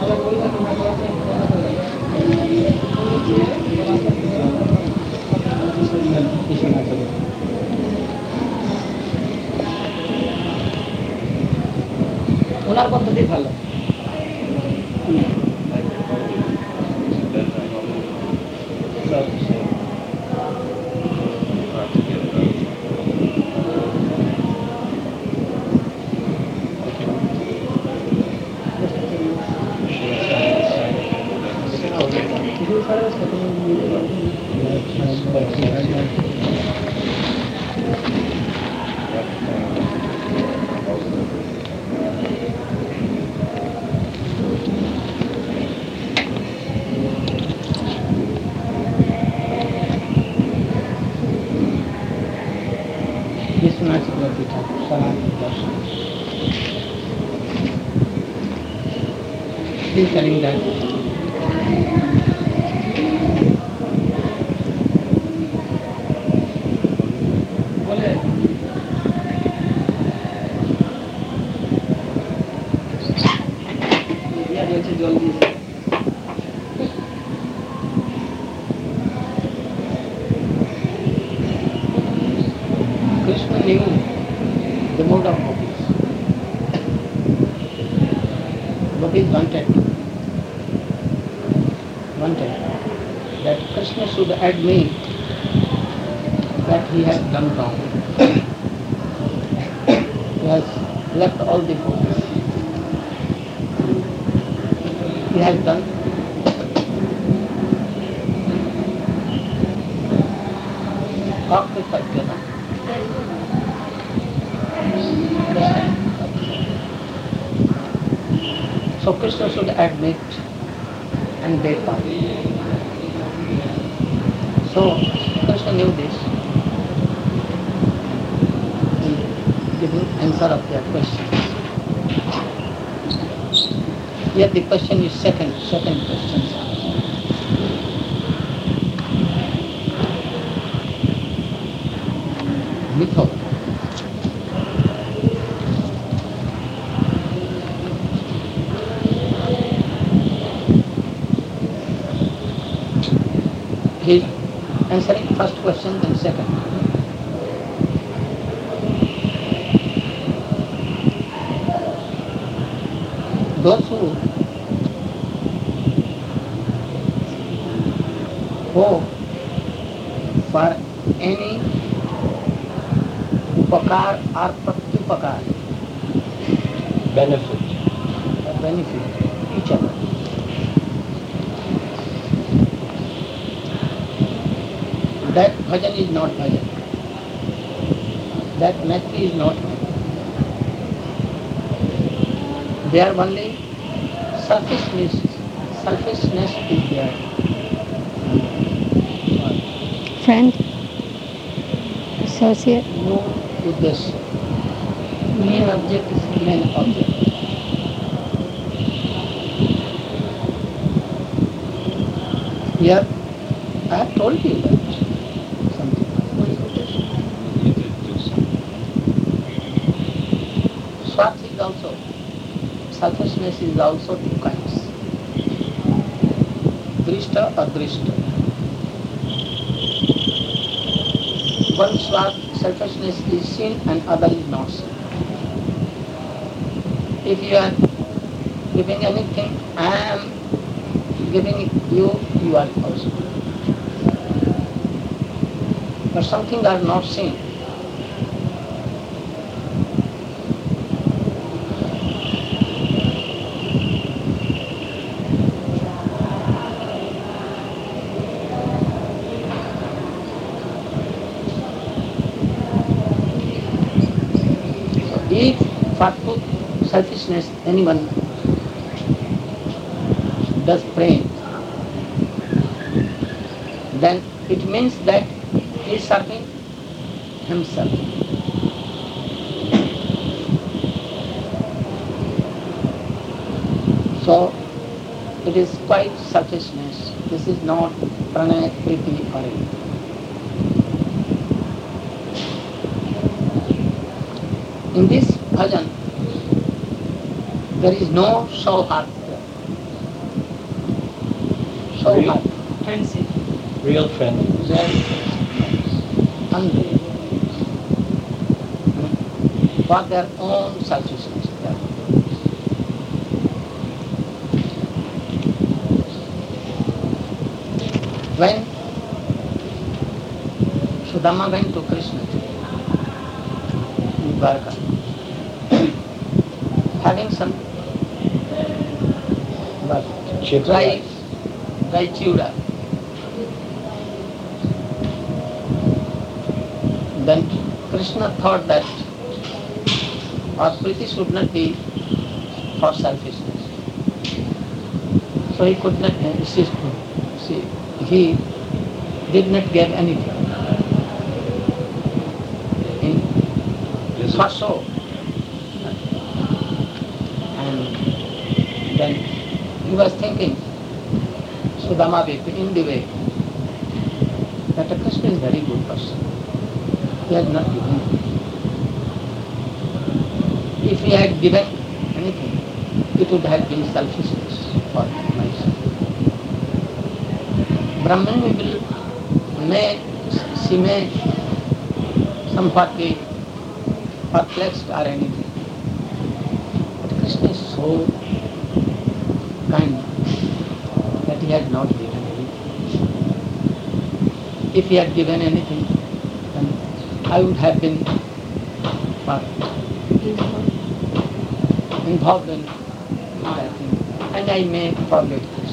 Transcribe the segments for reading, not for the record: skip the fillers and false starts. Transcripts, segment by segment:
ওনার পদ্ধতি ভালো। विश्वनाथ चक्रवर्ती ठाकुर सनातन दर्शन. Still telling that बोले जल्दी से Krishna knew the mode of gopis. Gopis wanted that Krishna should admit that he has done wrong. He has left all the gopis. He has done So Krishna should admit and depart. So Krishna knew this. He gave answer of their questions. Here the question is second question. Mytho. He is answering first question, then second. Those who hope for any upakar or pratyupakar, benefit each other. That bhajan is not bhajan. That maitri is not maitri. There only selfishness is there. Friend, associate, No uddesha. Main object is main object. Here, I have told you that. Swath is also, selfishness is also two kinds. Drishta or drishta. One swath, selfishness is seen and other is not seen. If you are giving anything, I am giving you are also. But something are not seen. If for selfishness anyone does pray, then it means that he is serving himself. So it is quite selfishness. This is not pranay, priti or anything. In this bhajan, there is no sauhartya. So Real? hard. Friendship. Real friendliness. Very unbelievable. For their own selfishness. When Sudama went to Krishna in Dwarka, having some dry chura, then Krishna thought that our priti should not be for selfishness. So he could not insist. See, he did not give anything. For so. And then he was thinking, Sudama in the way, that Krishna is a very good person. He has not given. If he had given anything, it would have been selfishness for myself. Brahman she may somewhat be perplexed or anything. But Krishna is so kind that he had not given anything. If he had given anything, then I would have been involved in my thing, and I may forget this.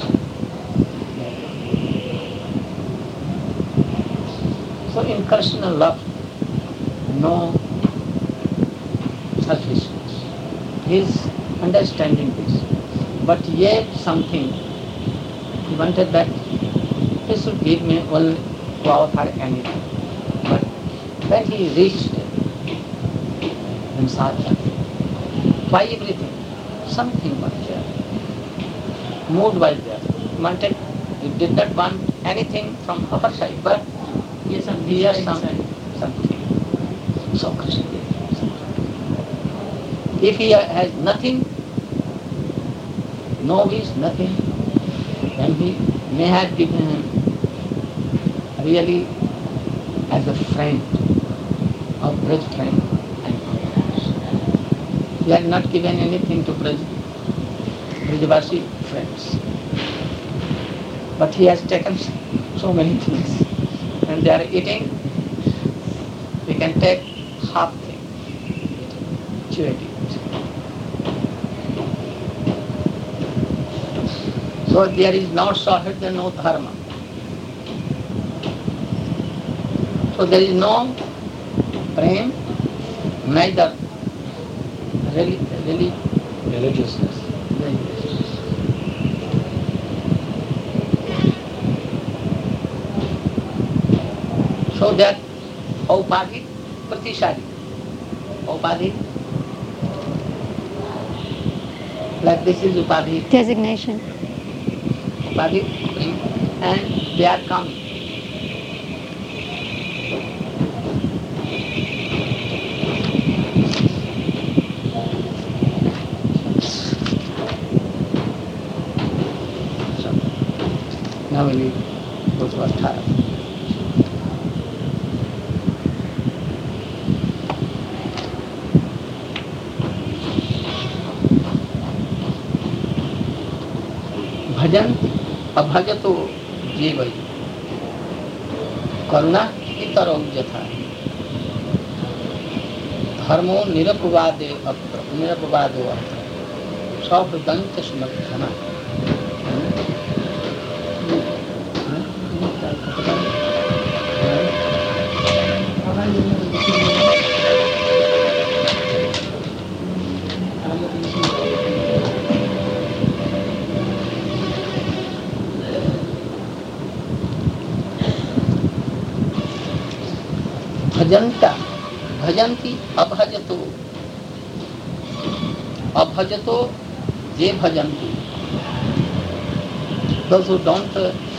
So in Krishna love, no selfishness. He is understanding this. But yet something, he wanted that he should give me only cloth or anything. But when he reached in Sadhana, why everything? Something was there. Mood was there. He did not want anything from our side, but he has something. So Krishna. If he has nothing, no wish, nothing, then he may have given him really as a friend, a Braj friend. He had not given anything to Brajvasi friends. But he has taken so many things. And they are eating, we can take half thing, chew it. So there is no Sahidya, no Dharma. So there is no prem, neither religiousness. So that Upadhi, Pratishadi. Upadhi, like this is Upadhi. Designation. Upadhi, and they are coming. So, now we need go to Ashtara. भजन अभजतो जीव करुणा इतर यथा धर्मो निरपवादो अत्र सौहृदंत समर्थना भजंता भजंती अभजतो ये भजंती those who don't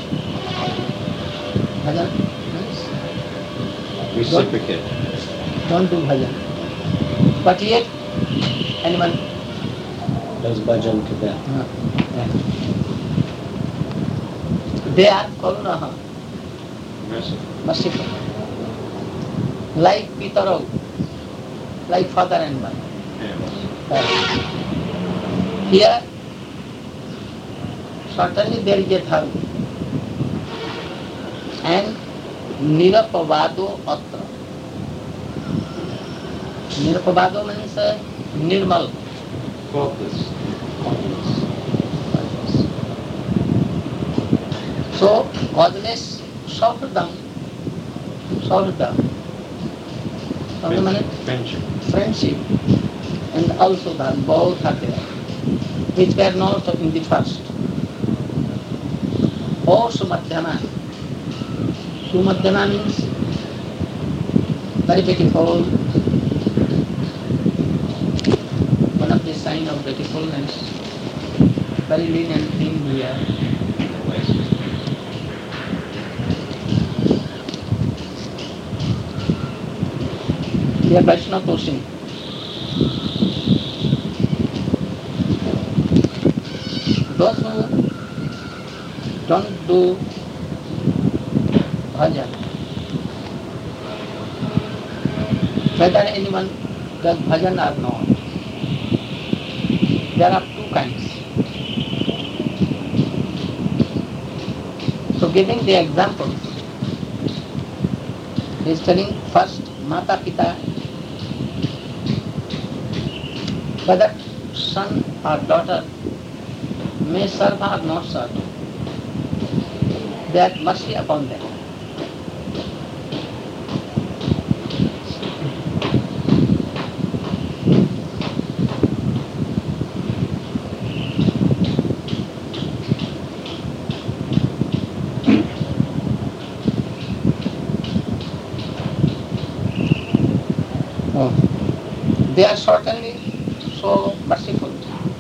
bhajan Reciprocate. don't do bhajan, but yet anyone Does bhajan to them. They are karunaha, merciful. Like Pitarau, like father and mother. Here, certainly there is a dharma. And nirapavado atra. Nirapavado means nirmal. Faultless. So, causeless Saurdam. Saurdam. Friendship. Friendship. And also dharma, both are there, which were not in the first. O Sumadhyama. Sumadhyama means very beautiful. One of the signs of beautifulness. Very lean and thin here. Here Vaishnava Toshing. Those who don't do bhajan, whether anyone does bhajan or not, there are two kinds. So giving the example, he is telling first Mata Pita, whether son or daughter may serve or not serve, they have mercy upon them. They are certainly so merciful.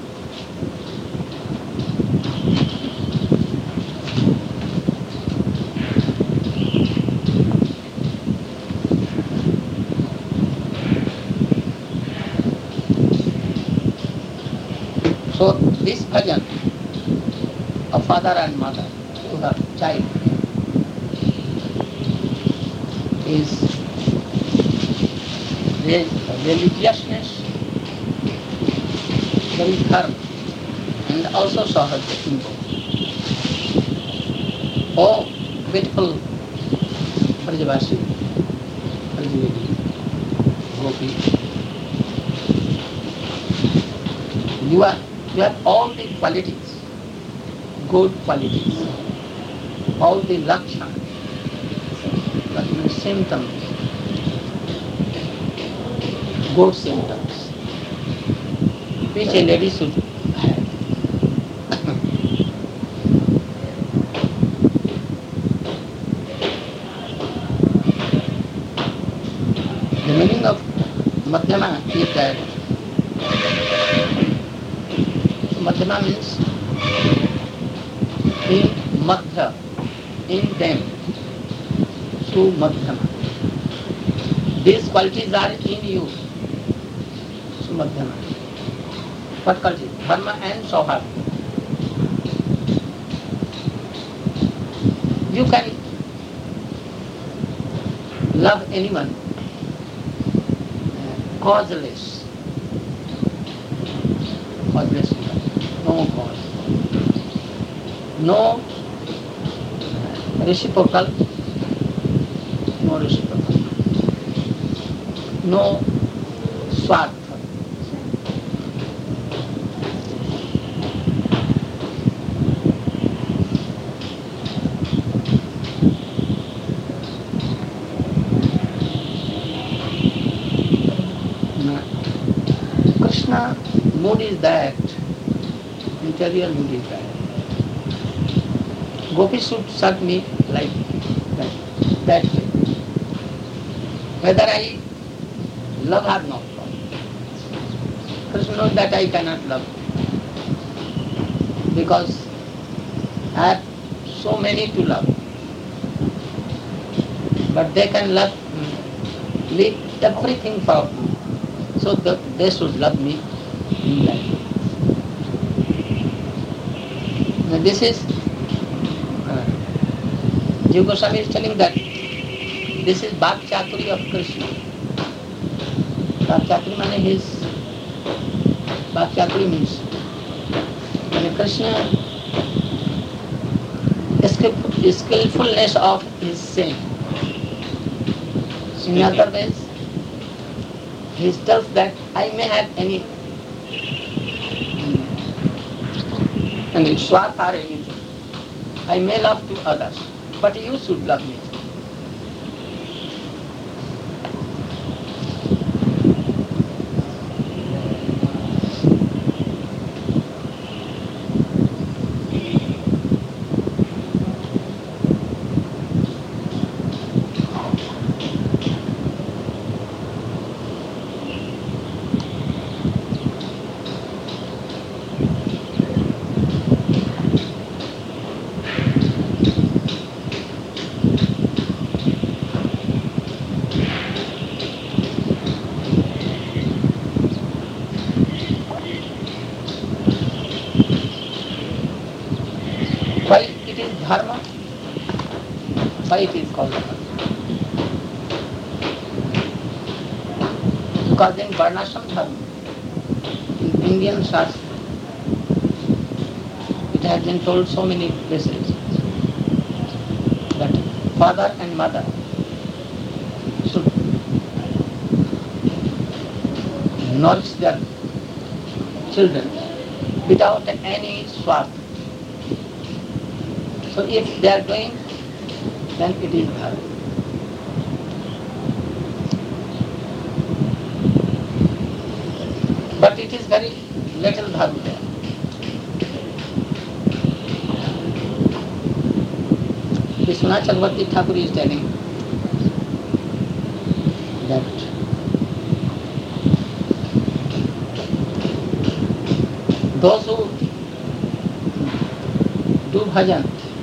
So this bhajan of father and mother to her child is religiousness, very firm, and also sahaja involved. Oh, beautiful Brajavasi, Brajavasi, Gopi, you have all the qualities, good qualities, all the lakshana, symptoms, good symptoms, which a lady should have. The meaning of Madhyama is that Madhyama means in Madhya, in them, Su Madhyama. These qualities are in you, Su Madhyama. What qualities? Dharma and Saubhagya. You can love anyone causeless. Causeless love. No cause. No reciprocal. No reciprocal. No swartha. Krishna mood is that, interior mood is that. Gopi should serve me like that way. Whether I love or not. Krishna knows that I cannot love. Because I have so many to love. But they can leave everything for me. So they should love me in that way. Now this is Jiva Goswami is telling that this is Bhak Chakuri of Krishna. Bhak Chakuri means Bhak Chakuri means when Krishna skillfulness of his saying. In other ways, he tells that I may have any swartha or anything. I may love to others, but you should love me. Why it is dharma? Why it is called dharma? Because in Varnashram dharma, in Indian Shastra, it has been told so many places that father and mother should nourish their children without any swarth. So if they are doing, then it is dharma. But it is very little dharma there. Vishwanath Chakravarti Thakur is telling that those who do bhajan,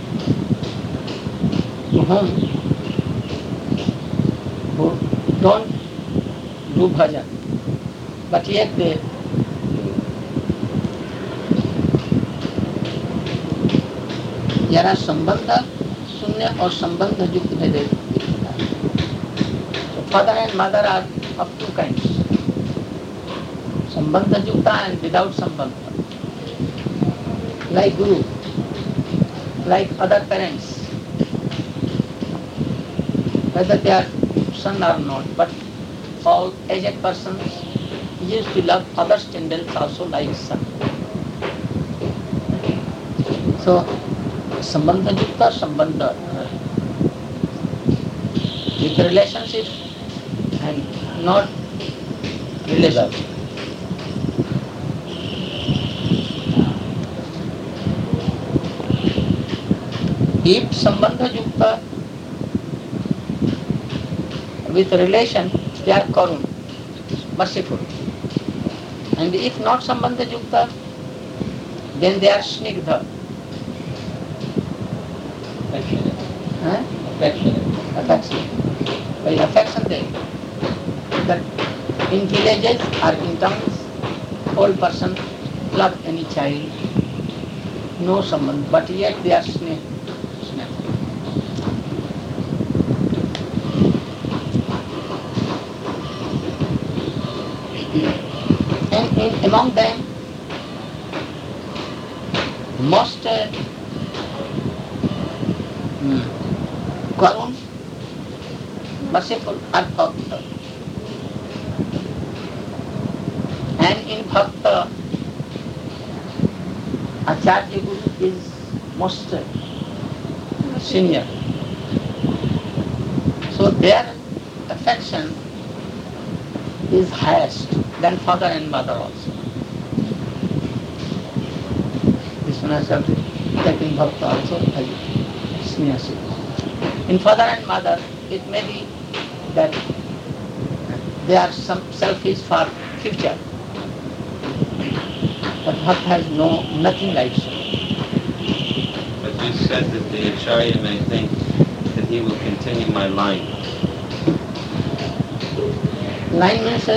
who don't do bhajan, but yet they जरा संबंध शून्य और संबंध युक्त भेदे. Father and mother are of two kinds. Sambandha yukta and without sambandha. Like guru, like other parents, whether they are son or not, but all aged persons used to love other children also like son. So, sambandha yukta, sambandha with relationship and not relationship. If sambandha yukta with relation, they are karun, merciful. And if not sambandha yukta, then they are snigdha. Affectionate. By affection that in villages or in towns, old person love any child, no sambandha, but yet they are snake. And among them, most karun, merciful are bhakta. And in bhakta, Acharya Guru is most senior. So their affection is highest than father and mother also. Vishwanath Chakravarti taking bhakta also has seniorship. In father and mother, it may be that they are some selfish for future, but bhakta has nothing like so. But you said that the Acharya may think that he will continue my line. Line means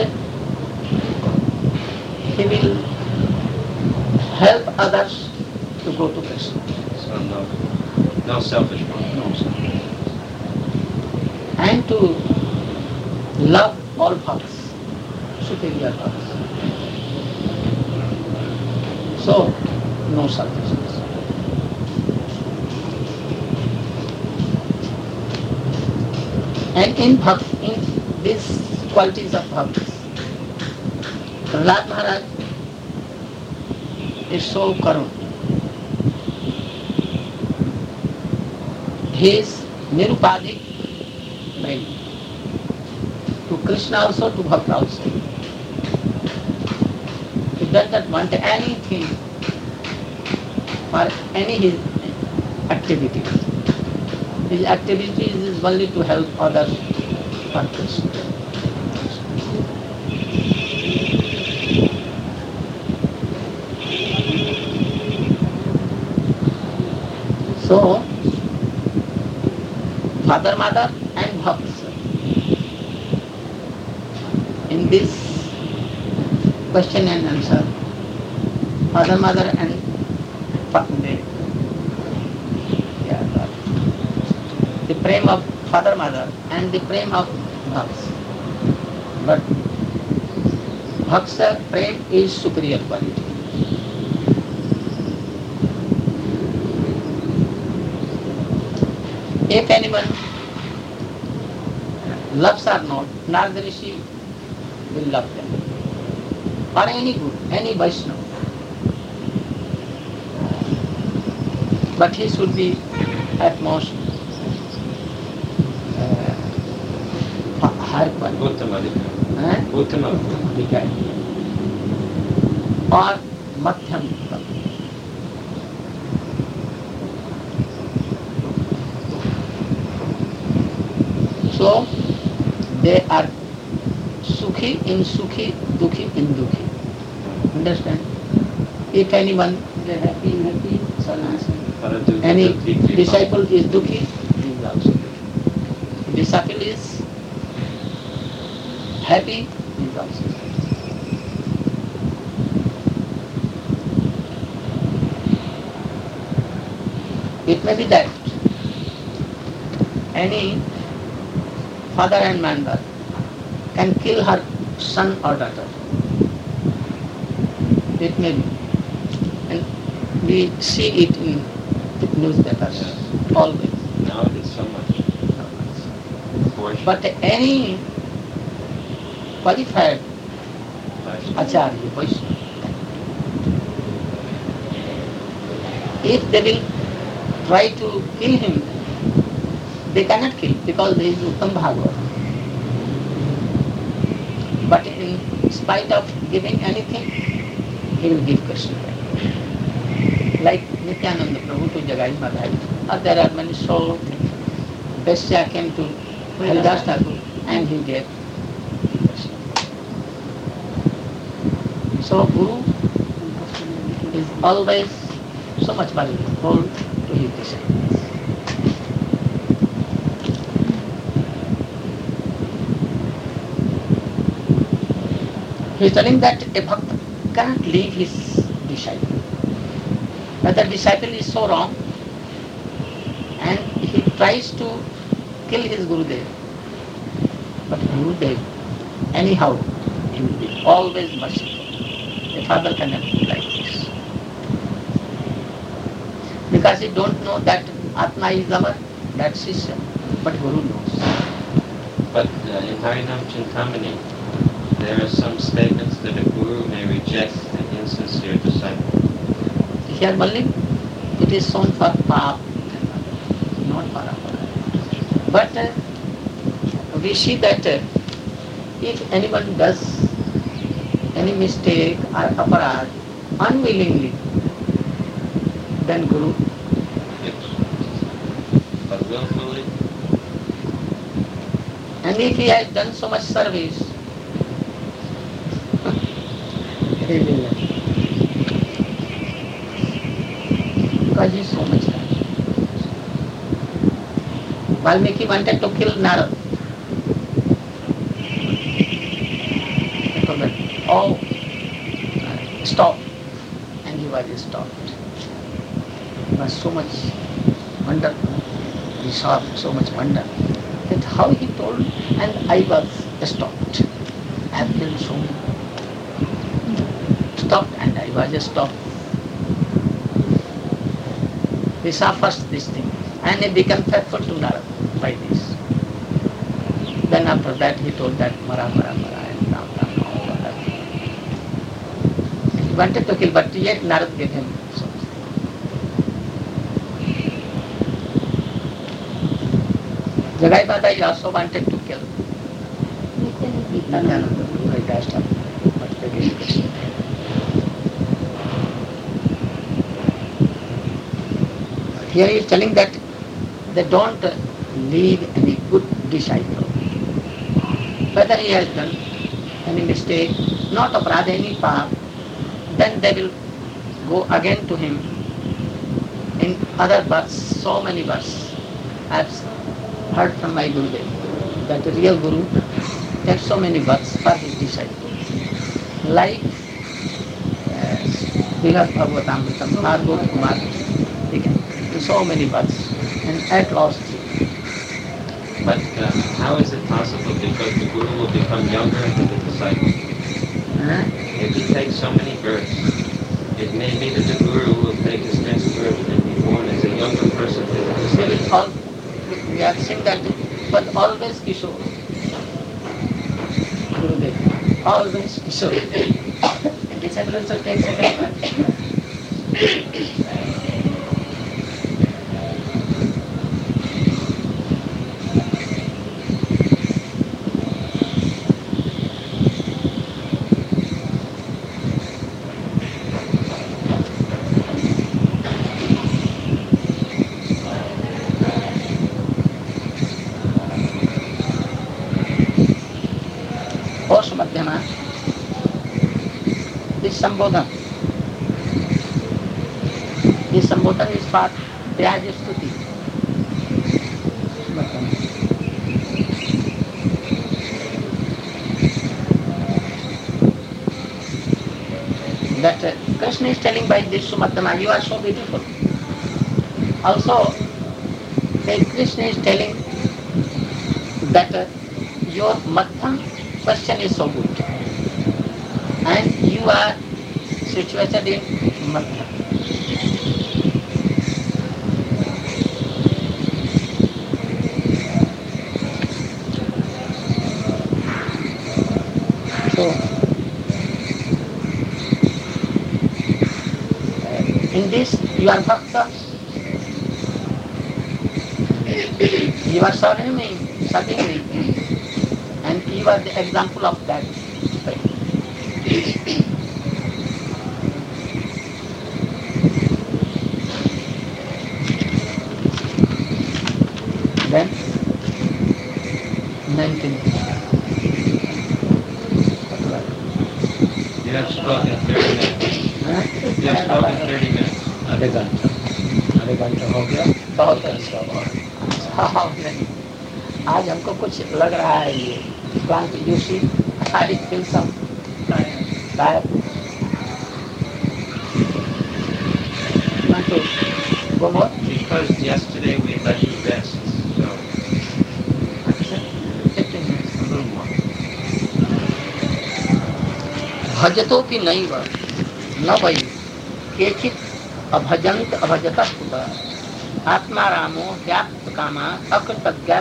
he will help others to go to Krishna. So no selfish one. No, sir. and to love all bhakts, superior bhakts. So, no selfishness. And in these qualities of bhaktis, Prahlad Maharaj is so karun. He is nirupadik prem. To Krishna also, to Bhakta also. He does not want anything for any his activities. His activities is only to help others for Krishna. So, father, mother and bhakts. In this question and answer, father, mother and the prem of father, mother and the prem of bhakts. But bhakts prem is superior quality. If anyone loves or not, Narada Rishi will love them. Or any guru, any Vaishnava. But he should be at most higher quality. Uttama. Or Madhyam. So, they are Sukhi in Sukhi, Dukhi in Dukhi. Understand? If anyone is happy in happy, any disciple is Dukhi, he is also Dukhi. Disciple is happy, he is also happy. It may be that any father and mother can kill her son or daughter. It may be. And we see it in newspapers always. Now it is so much. Abortion. But any qualified Acharya, Vaishnava, if they will try to kill him, they cannot kill because he is Uttam Bhagavad. But in spite of giving anything, he will give Krishna. Like Nityananda Prabhu to Jagai Madhai. Or there are many so Vaishya came to Haridas Thakur and he gave Krishna. So Guru is always so much valuable to his disciples. He is telling that a bhakta cannot leave his disciple. But the disciple is so wrong and he tries to kill his Gurudev. But Gurudev, anyhow, he will be always merciful. A father cannot be like this. Because he don't know that Atma is our, that Shishya, but Guru knows. But in Harinam Chintamani, there are some statements that a guru may reject an insincere disciple. Here only it is shown for Paap, not for Aparad. But we see that if anyone does any mistake or Aparad unwillingly, then Guru. Yes. But willfully? And if he has done so much service, he will not. Because he is so much time. Valmiki wanted to kill Narad. He told him, oh, stop. And he was stopped. He was so much wonderful. He saw so much wonder. That how he told, and I was stopped. I have killed so many. Stopped, and I was stopped. He saw first this thing, and he became faithful to Narada by this. Then after that he told that Mara, Mara, Mara, and Ram, Ram, all that. He wanted to kill, but yet Narada gave him something. Jagai Bhadai also wanted to kill Nityananda. I dashed up, but they didn't get it. Here he is telling that they don't leave any good disciple. Whether he has done any mistake, not aparadha, any path, then they will go again to him in other births, so many births. I have heard from my Gurudev that the real Guru takes so many births for his disciples. Like Vilas Bhagavatamritam, Margot Kumar, he can do so many births, and at last. But how is it possible? Because the Guru will become younger than the disciple. If he takes so many births, it may be that the Guru will take his next birth and be born as a younger person than the disciple. We have seen that, but always Kishore. Gurudev, always Kishore. Disciple also takes second birth. Mध्यama, this Sambodhan is part Vyaj Stuti. That Krishna is telling by this Sumadhyama, you are so beautiful. Also, Krishna is telling that your Madhyam question is so good, and you are situated in Madhya. So, in this you are Bhakta, you are serving me, and you are the example of that. Then 19. You have spoken 30 minutes. You have spoken 30 minutes. आधे घंटा हो गया. बहुत अच्छा नहीं. आज हमको कुछ लग रहा है ये plant you see I feel some tired. Want to go more? Because yesterday we let you rest, so 15 minutes. a little more. भजतो की नहीं वह न भई केचित अभजंत अभजता सुता आत्मा रामो व्याप्त कामा अकृतज्ञा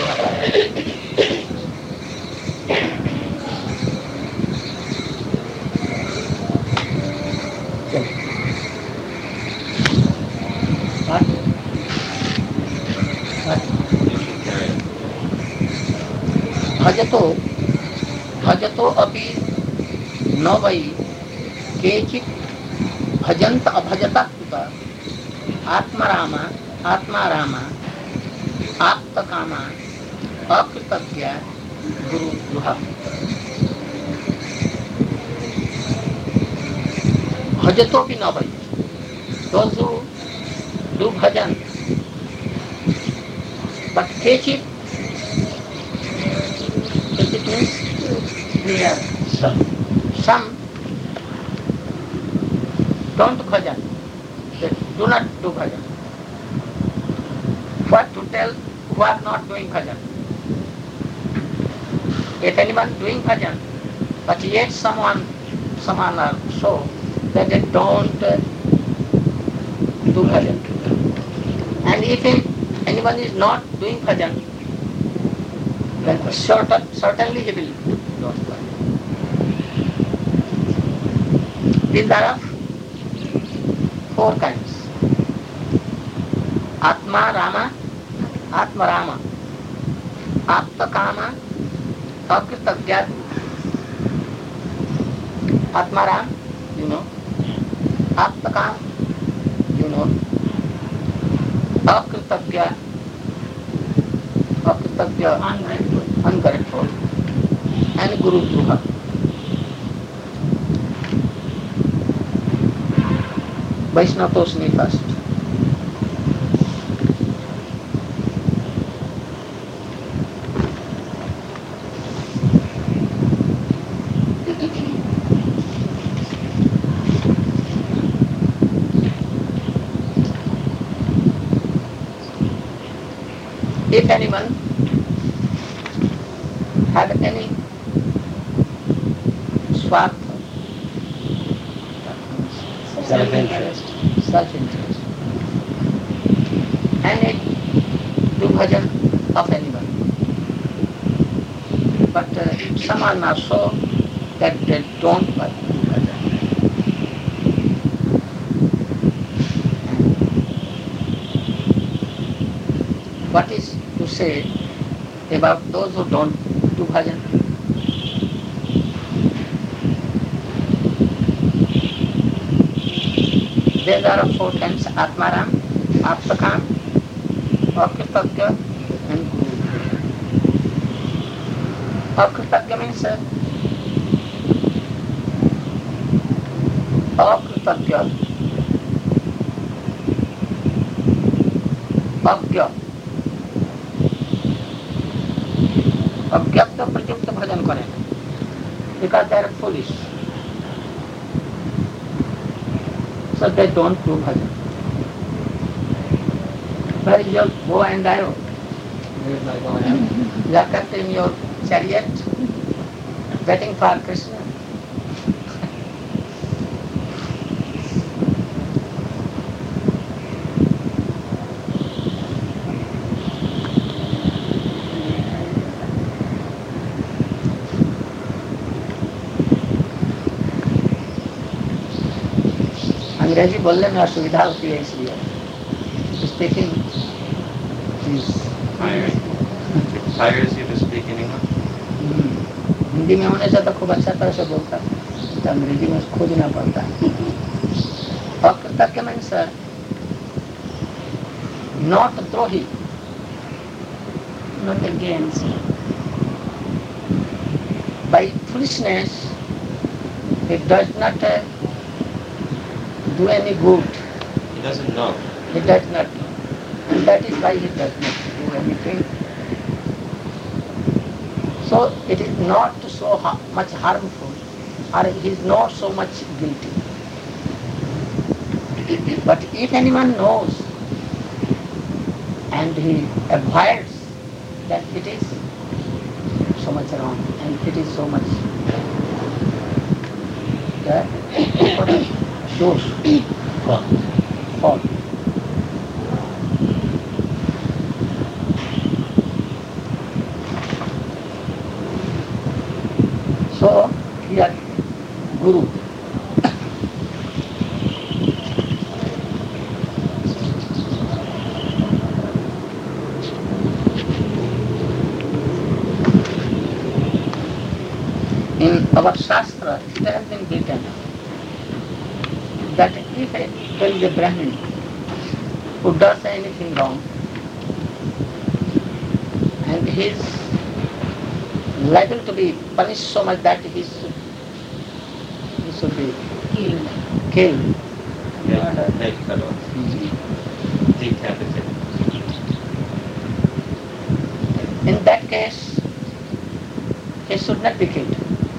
भजतो अपि न वै केचित् भजन्त अभजता कुता आत्मा रामा आप्त कामा अकृतज्ञ गुरु दुहा. भजतो भी न वै, those who do bhajan, but केचित् means near some don't bhajan, they do not do bhajan. What to tell who are not doing bhajan? If anyone doing bhajan, but yet someone are so that they don't do bhajan. And if anyone is not doing bhajan, then certainly he will not do bhajan. These are of four kinds. Atma Rama, Atma Rama, Apta Kama, Akritagya. Atma Ram, you know. Apta Kama, you know. Akritagya, ungrateful, and Guru Druha. Vaishnavosni first. If anyone have any swartha, Self-interest. self-interest, and it do bhajan of anyone, but some are not so that they don't do bhajan. What is to say about those who don't do bhajan? There are four kinds: Atmaram, Aptakam, Akritagya, and Guru. Akritagya means Akritagya, Agya. अज्ञात प्रयुक्त भजन करें because they are foolish, so they don't do bhajan. Where is your bow and arrow? You are kept in your chariot waiting for Krishna. अंग्रेजी बोलने में असुविधा होती है इसलिए speaking Tires you to speak in English? Hindi में होने से तो खूब अच्छा तरह से बोलता है, तो अंग्रेजी में खोजना पड़ता है. अकृतज्ञ मीन्स not द्रोही, not against. By foolishness it does not do any good. He doesn't know. He does not know. And that is why he does not do anything. So it is not so much harmful, or he is not so much guilty. But if anyone knows and he avoids, then it is so much wrong and it is so much dosh, fault. So here Guru. In our Shastra, it has been written that if there is a Brahmin who does anything wrong and he is liable to be punished so much that he should be killed. Yeah, head cut off. Decapitated. In that case, he should not be killed.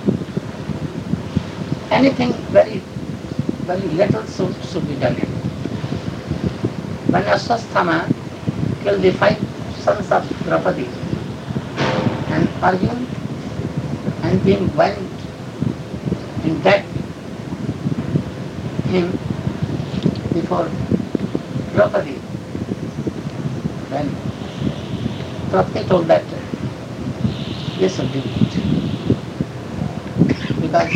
Anything very little should be done. When Ashwasthama killed the 5 sons of Draupadi, and Arjuna and being went in that him before Draupadi, then Draupadi told that yes, will do it. Because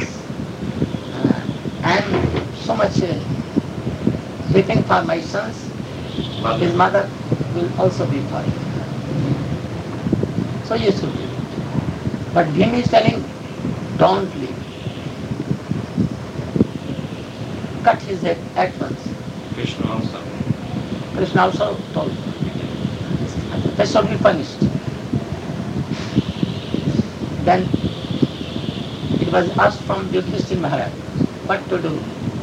I am so much waiting for my sons, his mother will also be for him. So you should do it. But Bhim is telling, don't leave. Cut his head at once. Krishna also. Krishna also told, they should be punished. Then it was asked from Yudhishthira Maharaj what to do.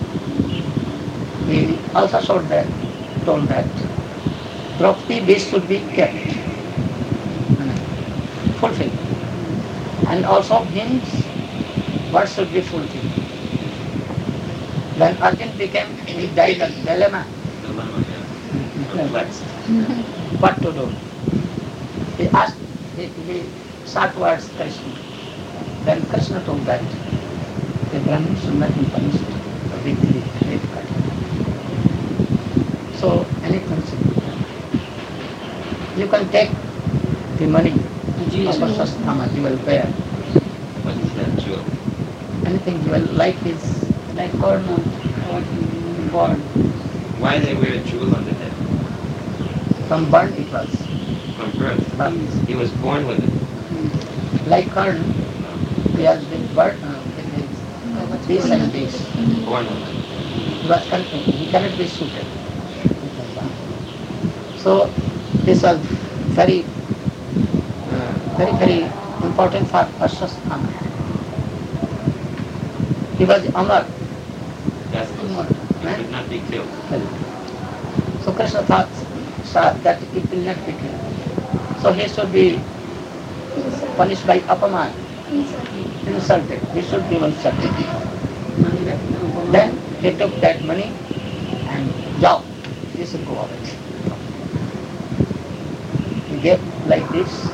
He also told that Draupadi wish should be kept, fulfilled. And also Bhim's what should be fulfilled. Then Arjun became in dilemma. Perplexed. What to do? He asked, he sought towards Krishna. Then Krishna told that the Brahmin should not be punished with the head cut. So anything should be done. You can take the money of a Shasthama, you will bear. What is that jewel? Anything you will like is like ornament or born. Why they wear a jewel on the head? From birth it was. From birth. He was born with it. Like corn, he has been birth with this and this. Born with it. He cannot be suited. So this was very, very important for Ashwasthama. He was Amar. That's it. He could not be killed. So Krishna thought that it will not be killed. So he should be punished by Apaman. Insulted. He should be insulted. Then he took that money and Jao, he should go away. He gave like this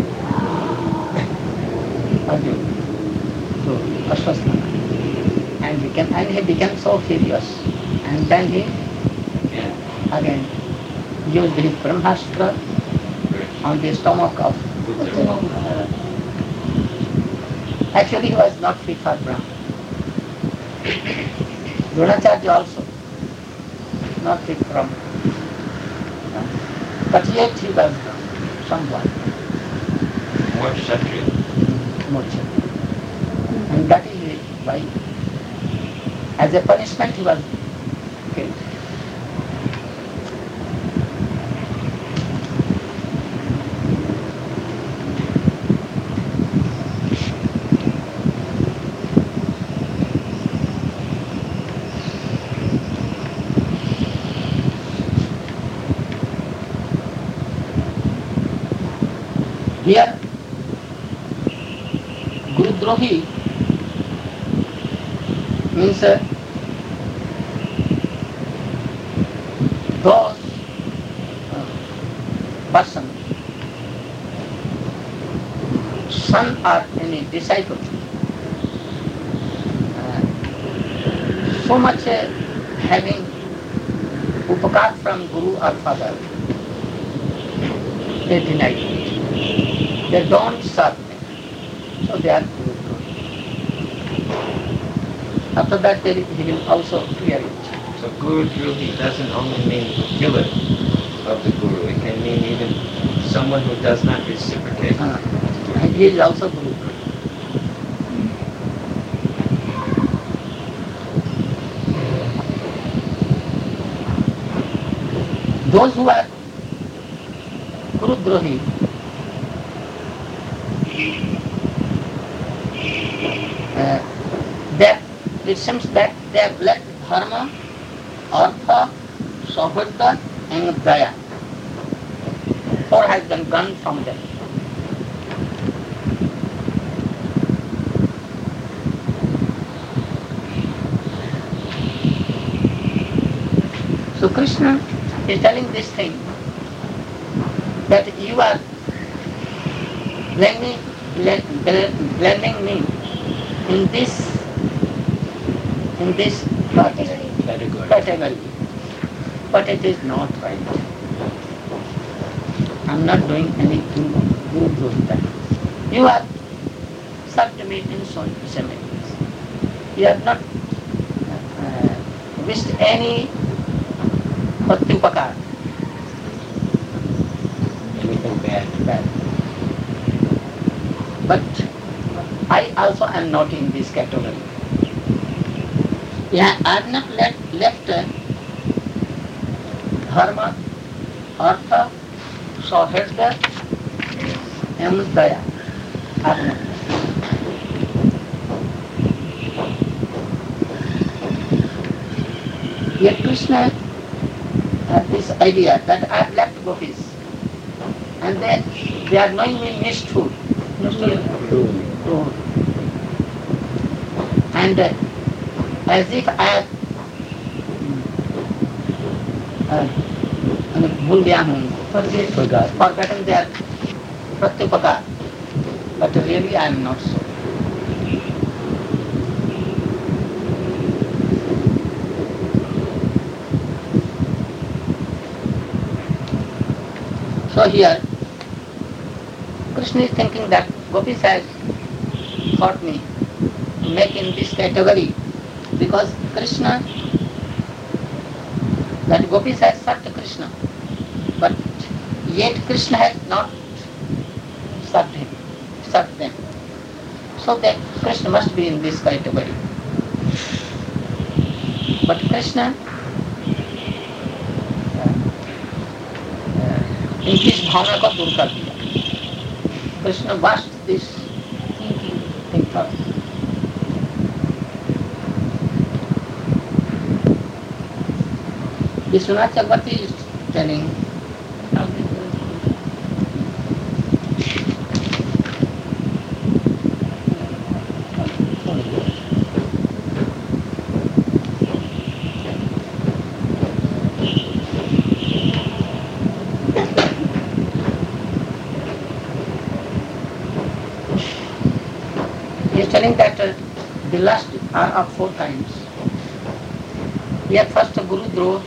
Arjun to Ashwasthama. And he became so furious. And then he again used his Brahmastra on the stomach of Actually he was not fit for Brahma. Dronacharya also not fit from but yet he was someone. More Kshatriya. More Kshatriya. And that is why as a punishment he was killed. Here, Guru Drohi means those person, son or any disciple, so much having upakar from Guru or Father, they deny it. They don't serve me. So they are Guru Drohi. After that he will also clear it. So Guru Drohi doesn't only mean killer of the Guru. It can mean even someone who does not reciprocate. And he is also Guru Drohi. Those who are Guru Drohi, it seems that they have left dharma, artha, saubhadra and daya. Four has been gone from them. So Krishna is telling this thing that you are blaming blending me in this category. But it is not right. I'm not doing anything good with that. You have served me in so many ways. You have not wished any Patyupakar. Anything bad? Bad. But I also am not in this category. Yeah, I have not left dharma, artha, sauhirda, and daya. I have not. Yet Krishna had this idea that I have left gopis and they are knowing me misthur. And as if I have भूल गया हूँ, forgotten their pratyupakar. But really I am not so. So here, Krishna is thinking that gopis has thought me to make in this category because Krishna, that gopis has served Krishna, but yet Krishna has not served them. So that Krishna must be in this category. But Krishna, इनकी इस भावना को दूर कर दिया. Krishna washed this thing out. Vishwanath Chakravarti is telling that the last are of 4 kinds. Here first Guru Droh,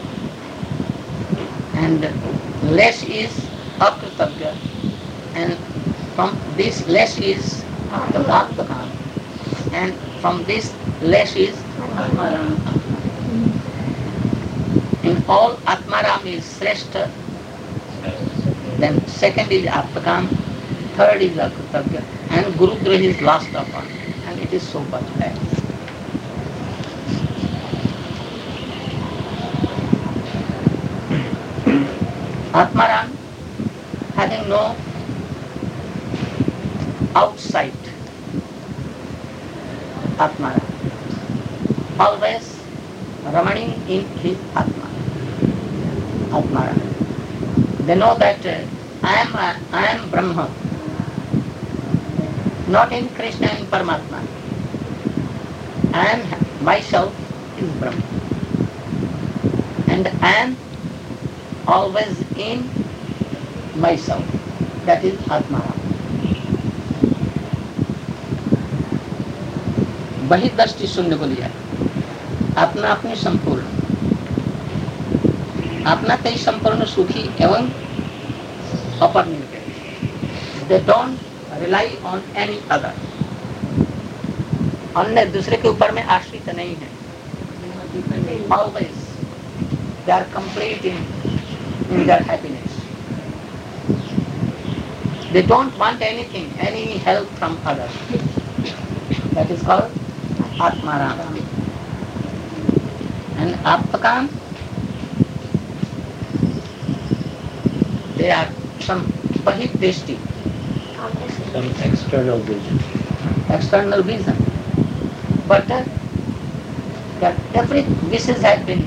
and less is Akritagya, and from this less is the Bhaktakan, and from this less is Atmaram. In all Atmaram is Sreshta, then second is Aptakam, third is Akritagya, and Guru Droh is last of all, and it is so much bad. Atmaram having no outside, Atmaram, always remaning in his Atmaram. They know that I am Brahma, not in Krishna and Paramatma. I am myself is Brahma, and I am always in myself. That is Atmaram. वही दृष्टि शून्य को लिया, अपना अपनी संपूर्ण, अपना कई संपूर्ण सुखी एवं अपरिनिर्भर. They don't rely on any other. अन्य दूसरे के ऊपर में आश्रित नहीं है. Always they are complete in their happiness. They don't want anything, any help from others. That is called Atmaram. And Aptakam, they are some Bahidrishti, Some external vision. external vision. But that every wishes has been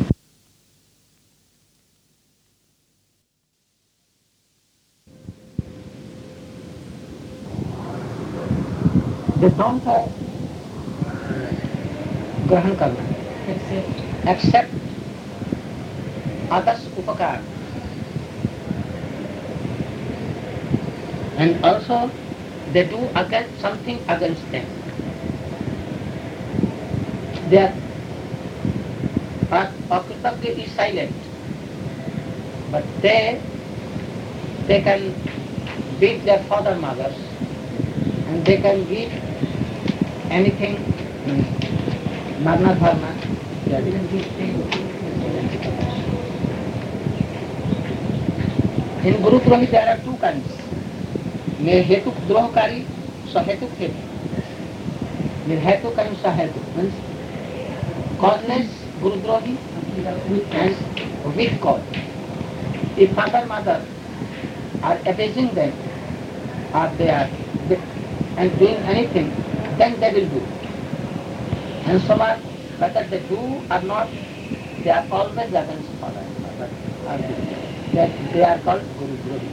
they don't have ग्रहण करना, except others upakar, and also they do against something against them. Their Akritagya is silent, but they can beat their father mothers, and they can beat anything, Marna Dharma, they can beat in Guru Drohi there are two kinds. Nirhetuk Drohkari, Sahetuk Hetu. Nirhetuk and Sahetuk means causeless Guru Drohi and with cause. If father mother are abusing them, or they are and doing anything, then they will do. And so much, whether they do or not, they are always against father and mother. They are called Guru Drohi.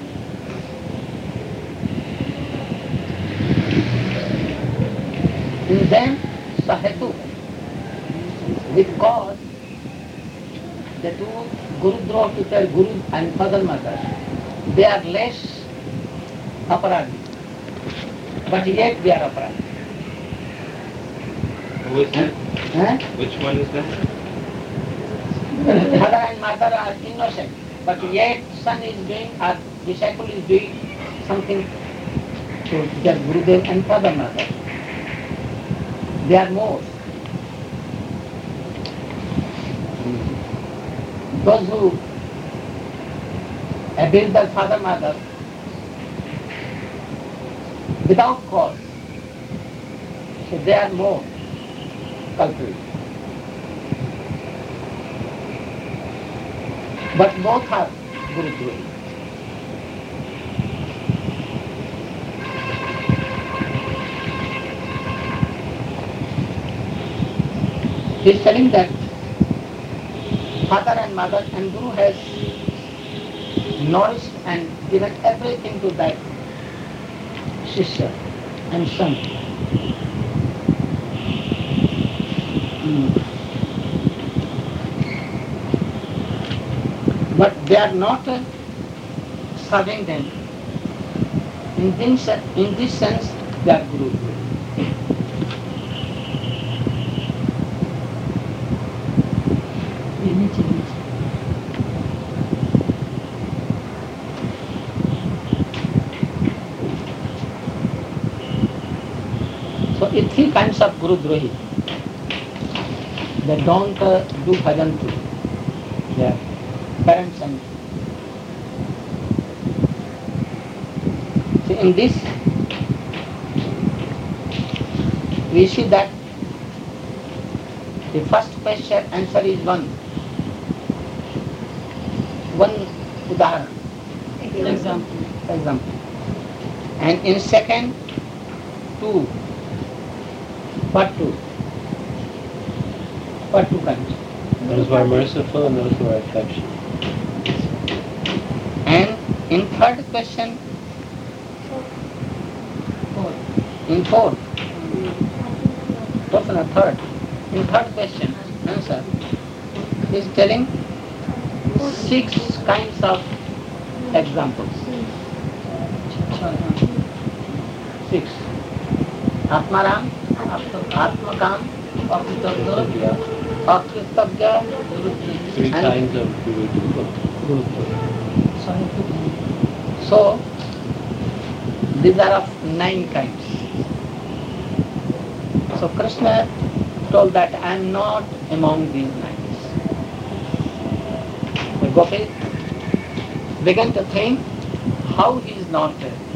In them, Sahetu, with cause, they do Guru Drohi to their Guru and father mother. They are less aparadi, but yet they are aparadi. Who is that? Huh? Which one is that? Father and mother are innocent, but yet son is doing or disciple is doing something to their Gurudev and father mother. They are more. Those who abuse their father mother without cause, so they are more culprit. But both are Guru Drohi. He is telling that father and mother and Guru has nourished and given everything to that sister and son. But they are not serving them. In this sense, they are Guru. So, it's three kinds of Guru Drohi. They don't do bhajan to their parents and see, in this we see that the first question answer is one udaharan, example, and in second two, but two kinds. Those who are merciful and those who are affectionate. And in third question, in fourth, third, in third question answer, he is telling 6 kinds of examples. 6. Atmaram, Atmakam, Akritagya, 3 and kinds of Guru Drohi. So, these are of 9 kinds. So Krishna told that I am not among these 9. The Gopi began to think how he is not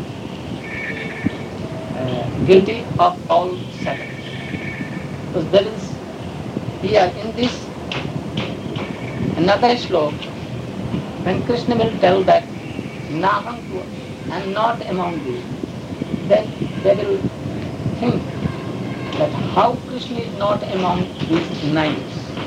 guilty of all 7. Because there is here in this another slok, when Krishna will tell that Naham, I am not among these, then they will think that how Krishna is not among these 9.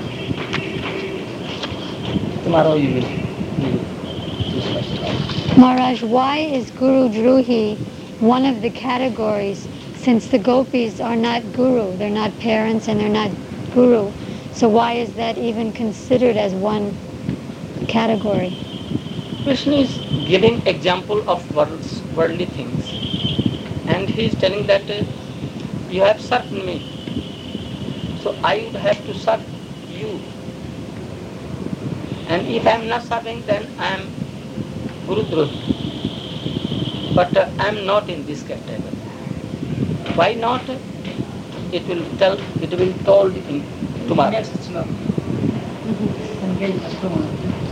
Tomorrow you will discuss. Maharaj, why is Guru Drohi one of the categories, since the gopis are not guru, they're not parents and they're not guru, so why is that even considered as one category? Krishna is giving example of worldly things, And he is telling that you have served me, so I would have to serve you. And if I am not serving, then I am Gurudrohi. But I am not in this category. Why not? It will be told in tomorrow. Next slok. Engage customer.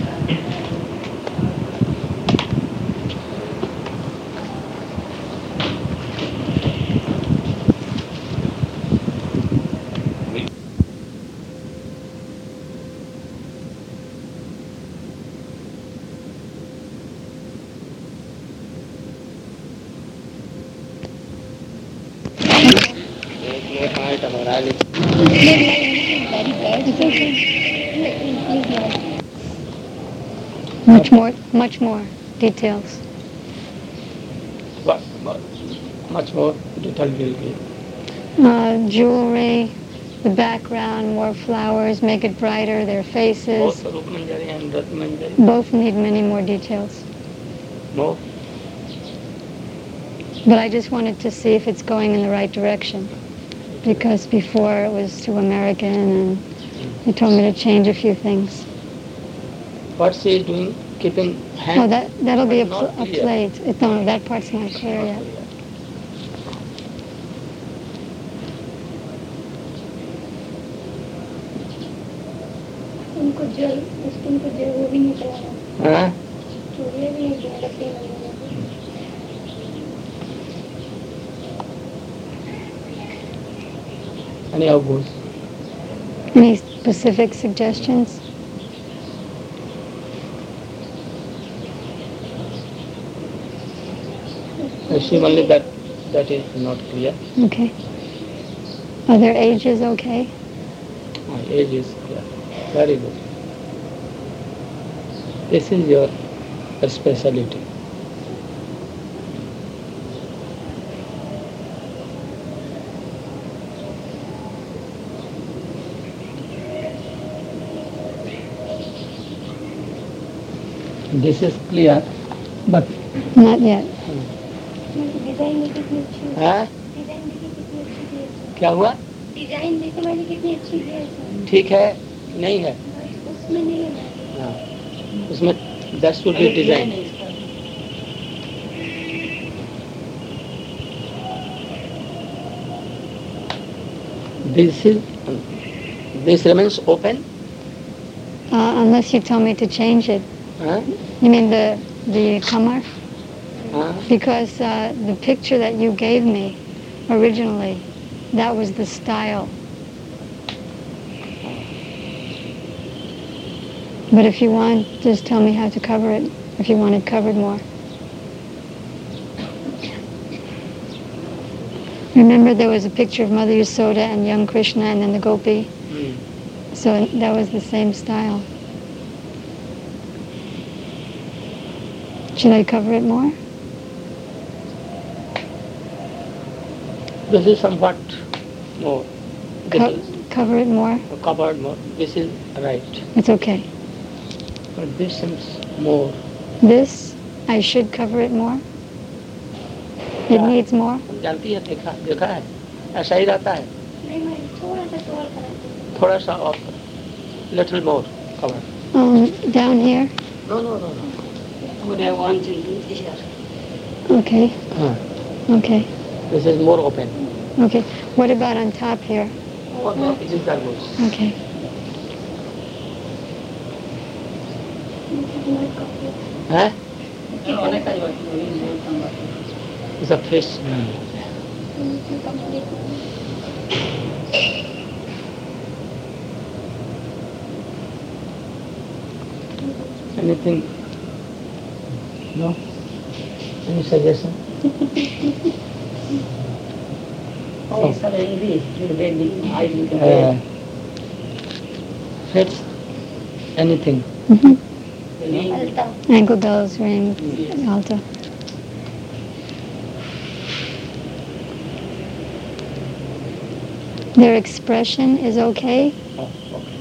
Much more details. What much more detail will give. Jewelry, the background, more flowers, make it brighter, their faces. Both Rup Manjari and Rat Manjari. Both need many more details. No. But I just wanted to see if it's going in the right direction. Because before it was too American and he told me to change a few things. What she is doing, keeping hand. Oh, that'll be a not clear. plate. No, that part's not clear yet. उनको जल उनको जल वो भी नहीं चलाना हाँ? चूड़ियाँ भी नहीं चलाना लगती हैं Anyhow goes. Any specific suggestions? She only that is not clear. Okay. Are their ages okay? Age is clear. Very good. This is your speciality. This is clear, but Not yet. Design भी कितनी अच्छी है हाँ? Design भी कितनी अच्छी है क्या हुआ? डिजाइन देखो वाली कितनी अच्छी है ठीक है, नहीं है? उसमें नहीं है हाँ. उसमें that should be design. This remains open. Unless you tell me to change it. Huh? You mean the kamar? Huh? Because the picture that you gave me originally, that was the style. But if you want, just tell me how to cover it, if you want it covered more. Remember there was a picture of Mother Yasoda and young Krishna and then the gopi? So that was the same style. Should I cover it more? This is somewhat more. Cover it more? Covered more. This is right. It's okay. But this seems more. This, I should cover it more? It needs more? जानती है, देखा है, ऐसा ही रहता है. नहीं मैं थोड़ा सा और करा थोड़ा सा और, little more cover. Down here? No. Would I want to do here? Okay, okay, This is more open. okay. What about on top here? It is that good. Okay. Huh? होने का ही बात है It's a fish. Anything? No? Any suggestion? Oh, sir, English, you're bending, I will compare. Fits? Anything? Ankle bells, ring, altar. Their expression is okay? Oh, okay.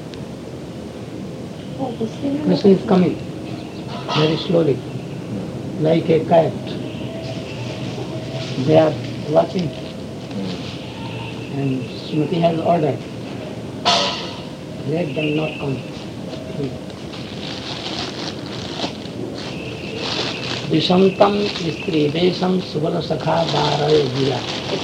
Krishna is coming very slowly. like a cat. They are watching, and Smriti has ordered, let them not come. Vishamtam istri vesham subala sakha bharaya jira.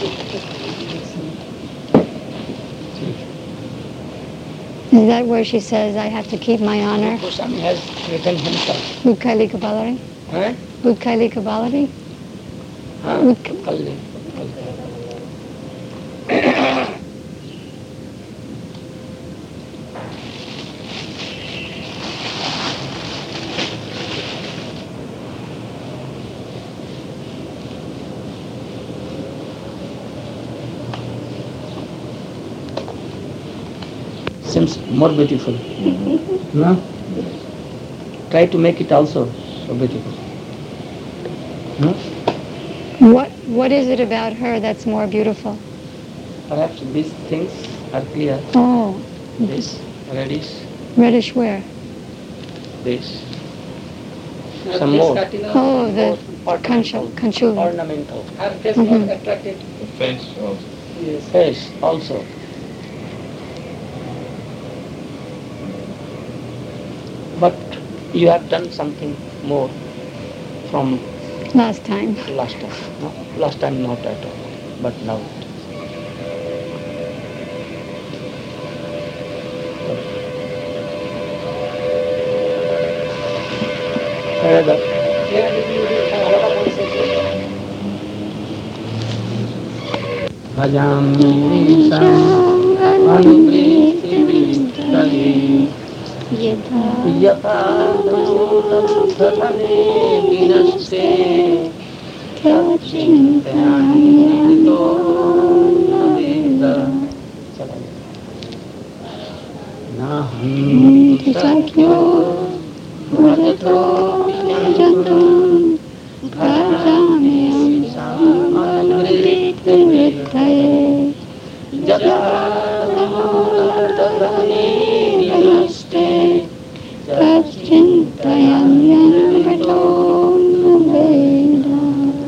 Is that where she says, I have to keep my honor? Goswami has written himself. Budkaili Kabbalari? Huh? Budkaili Kabbalari? Huh? Would- Kalli. Seems more beautiful. No? Try to make it also so beautiful. No? What is it about her that's more beautiful? Perhaps these things are clear. Oh, This reddish, reddish where? this. Some more. Oh, the conchuli. Ornamental. Her face Mhm. more attractive. The face of Face also. But you have done something more from Last time. last time. No? Last time not at all. But now. Further. Bhajami Yatha Sathane Vinaste Tachintayamito Naveda Naham Sakyo Bhajato Jantam Bhajami Samangrite Vitaye Jata Tatani Vinaste Tachintayamito Naveda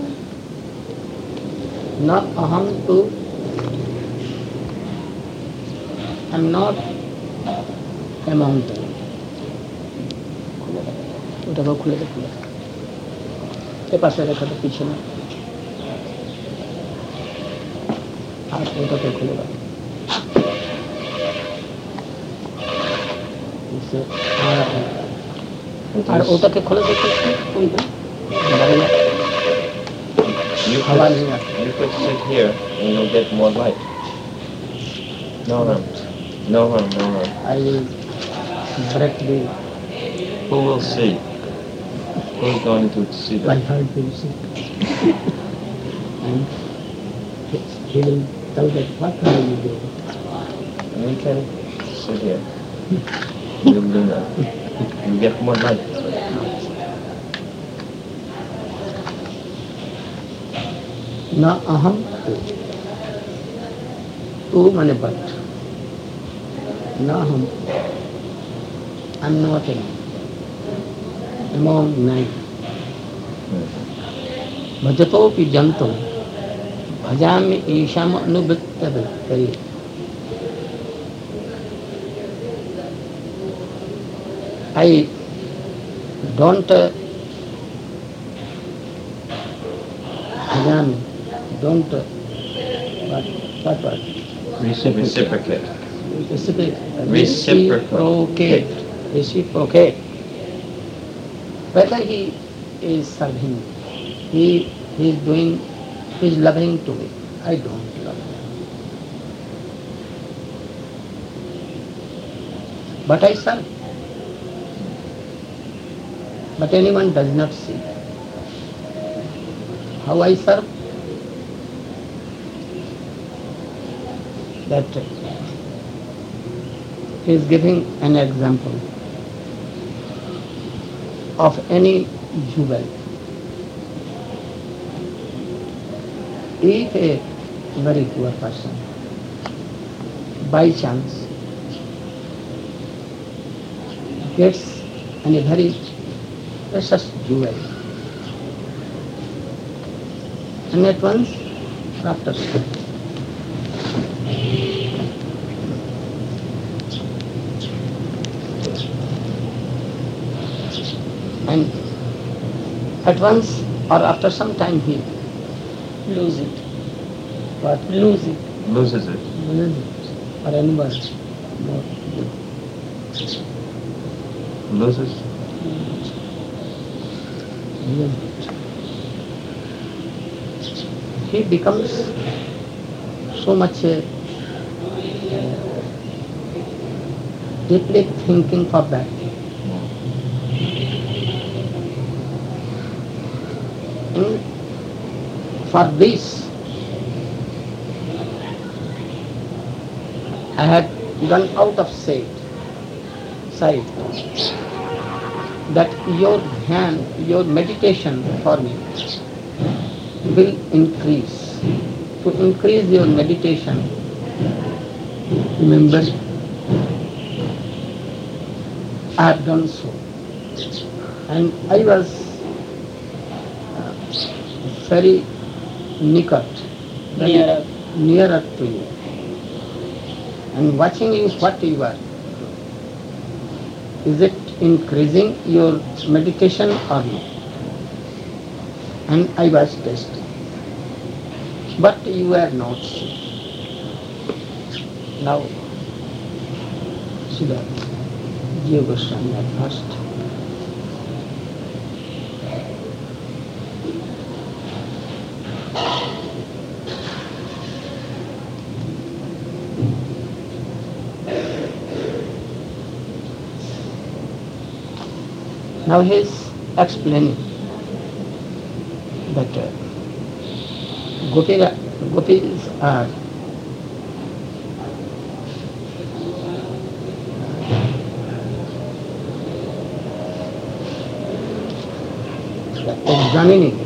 Na aham tu, I'm not among them. ওটাকেও খুলে দে খুলে এ পাশে রেখে দে পিছনে আর ওটাকে খুলে দাও আর ওটাকে খুলে দেখি কোনটা you Hava could, nahi aata. you could sit here and you'll get more light. No harm. No harm, no harm. I will break the Who will see? Who's going to see my that? heart will see. And he will tell that what are you doing? You can sit here. You'll do that. You get more light. Na aham tu. Tu mane but. Na aham. I'm not among nine. Bhajatopi jantam. Bhajami isham anubhittabhittai. I don't bhajami. Don't what? Reciprocate. Reciprocate. Reciprocate. Whether he is serving, he is loving to me. I don't love him. But I serve. But anyone does not see how I serve. That he is giving an example of any jewel. If a very poor person by chance gets any very precious jewel, And at once, after some. And at once or after some time he Lose it. what Lose it. Loses it. or animal. No. Loses. He becomes so much deeply thinking for that. And for this, I had gone out of sight that your ध्यान, your meditation for me will increase. To increase your meditation, remember, I have done so. And I was very nearer to you. And watching you, what you are. Is it increasing your meditation or not? And I was testing. But you were not. Now, Srila Jiva Goswami at first. Now he is explaining that gopis are examining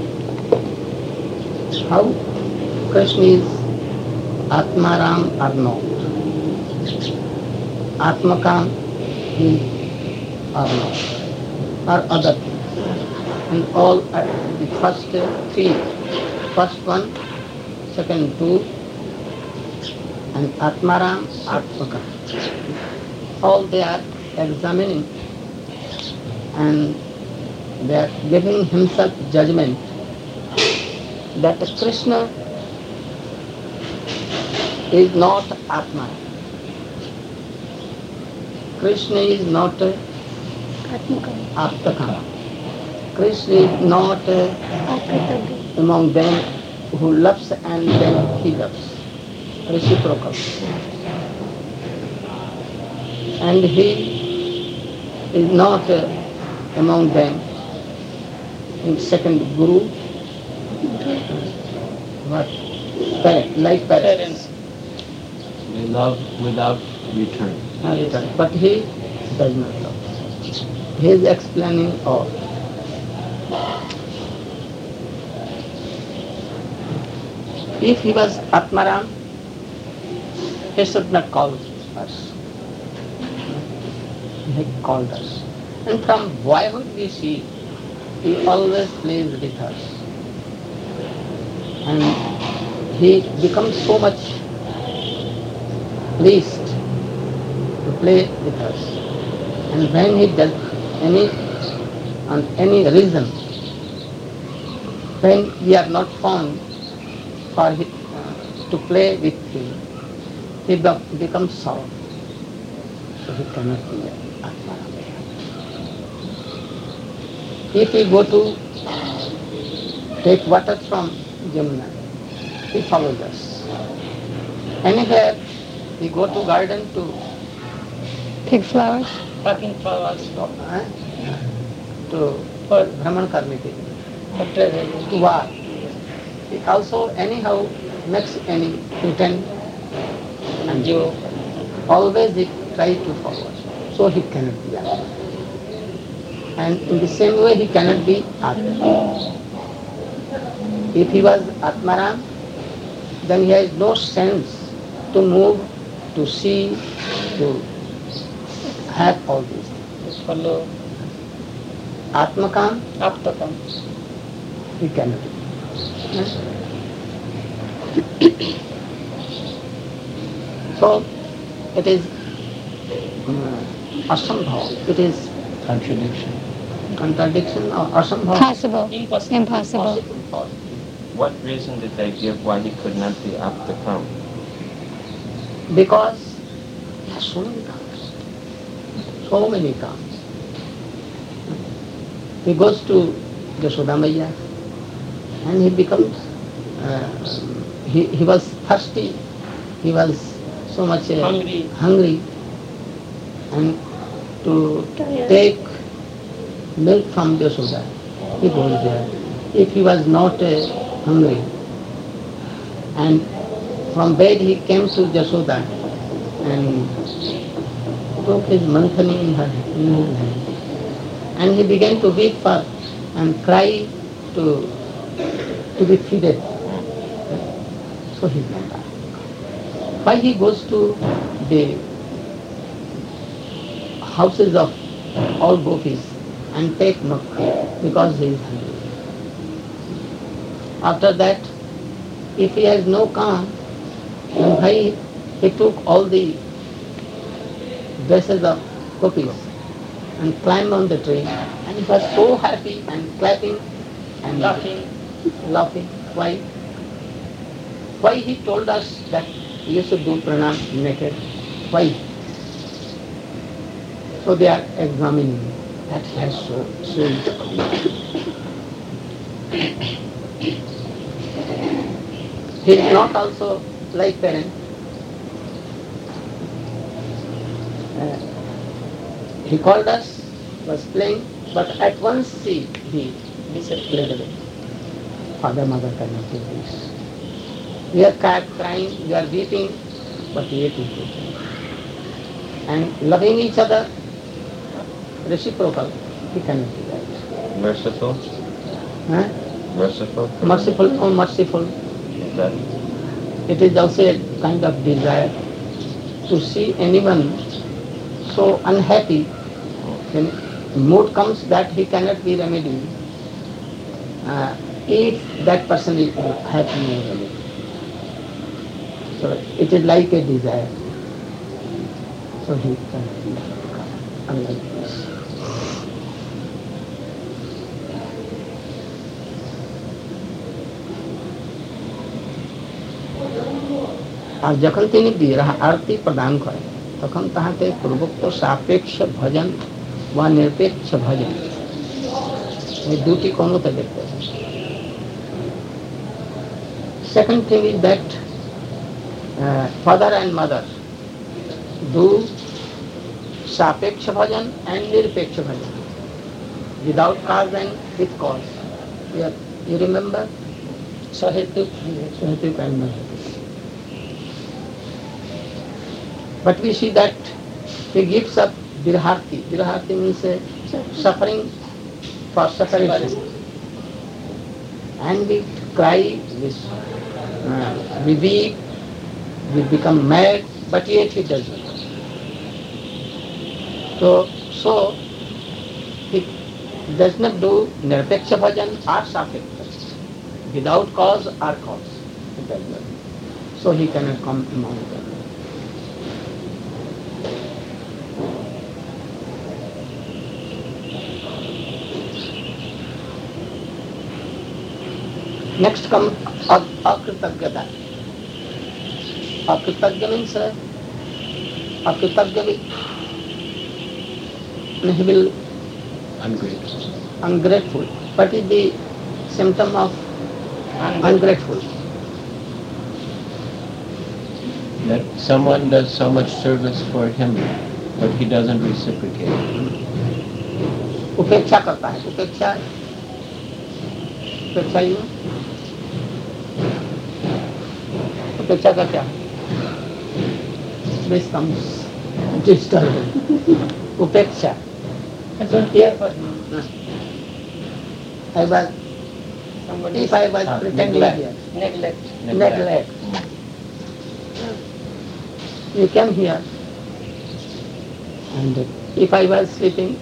how Krishna is Atmaram or not, Atmakam is or not, or other things. And all the first three, first one, second two, and Atmaram, Atmakam. All they are examining and they are giving himself judgment that Krishna is not Atma. Krishna is not Atmakam. Krishna is not among them who loves and then he loves. Reciprocal. And he is not among them in second guru. What? Parent, like parents. They love without return. But he does not love. He is explaining all. If he was Atmaram, he should not call us. He called us. And from boyhood we see, he always plays with us. And he becomes so much pleased to play with us. And when he does any reason, when we are not found for him, to play with him, he becomes sorrow. So he cannot be Atmaram. If we go to take water from Jamuna, he follows us. Anywhere we go to garden to Pick flowers? Plucking flowers. to Brahman karne ke liye, to war. He also anyhow makes any pretend and you always he try to follow us. So he cannot be Atma. And in the same way he cannot be Atma. If he was Atmaram, then he has no sense to move, to see, to have all these things. To follow. Atmakam, Aptakam. he cannot do. So it is asambhav. It is Contradiction. contradiction or asambhav. Possible. Impossible. Impossible. Impossible. What reason did they give why he could not be up to come? Because he has so many karmas. So many karmas. He goes to Yashoda Maiya and he becomes, he was thirsty, he was so much hungry and to take milk from Yashoda, he goes there. If he was not hungry and from bed he came to Yashoda and took his manthani in his hand. And he began to weep for and cry to be feeded. So he went out. Why he goes to the houses of all gopis and take milk? Because he is hungry. After that, if he has no calm, then why he took all the dresses of gopis and climbed on the tree, and he was so happy and clapping and laughing. Why? Why he told us that you should do pranam naked? Why? So they are examining that he has so he is not also like parent. He called us, was playing, but at once he disappeared away. Father, mother cannot do this. We are crying, we are weeping, but yet he is and loving each other, reciprocal, he cannot do that. Merciful? Huh? Merciful? Merciful, oh merciful. Is that It is also a kind of desire to see anyone so unhappy. When mood comes that he cannot be remedied, if that person is happy no remedy. So it is like a desire. So he cannot be unlike this. আর যখন তিনি বিরহ আরতি প্রদান করেন তখন তাহাতে পূর্বোক্ত সাপেক্ষ ভজন বা নিরপেক্ষ ভজন এই দুটি কোনতে দেখতে পাই। Second thing is that father and mother do sapeksha bhajan and nirpeksha bhajan without cause and with cause. You remember Sahetuk and Mahetuk. But we see that he gives up virharti. Virharti means suffering for separation. And we cry, we weep, we become mad, but yet he does not. So he does not do nirpeksha bhajan or sapeksha, without cause or cause. He does not. So he cannot come among them. Next comes akritagata. Akritagya means akritagya he will ungrateful. What is the symptom of ungrateful? That someone does so much service for him, but he doesn't reciprocate. उपेक्षा करता है। उपेक्षा ही उपेक्षा का क्या? उपेक्षा। If I was pretending here, neglect. You came here, and if I was sleeping,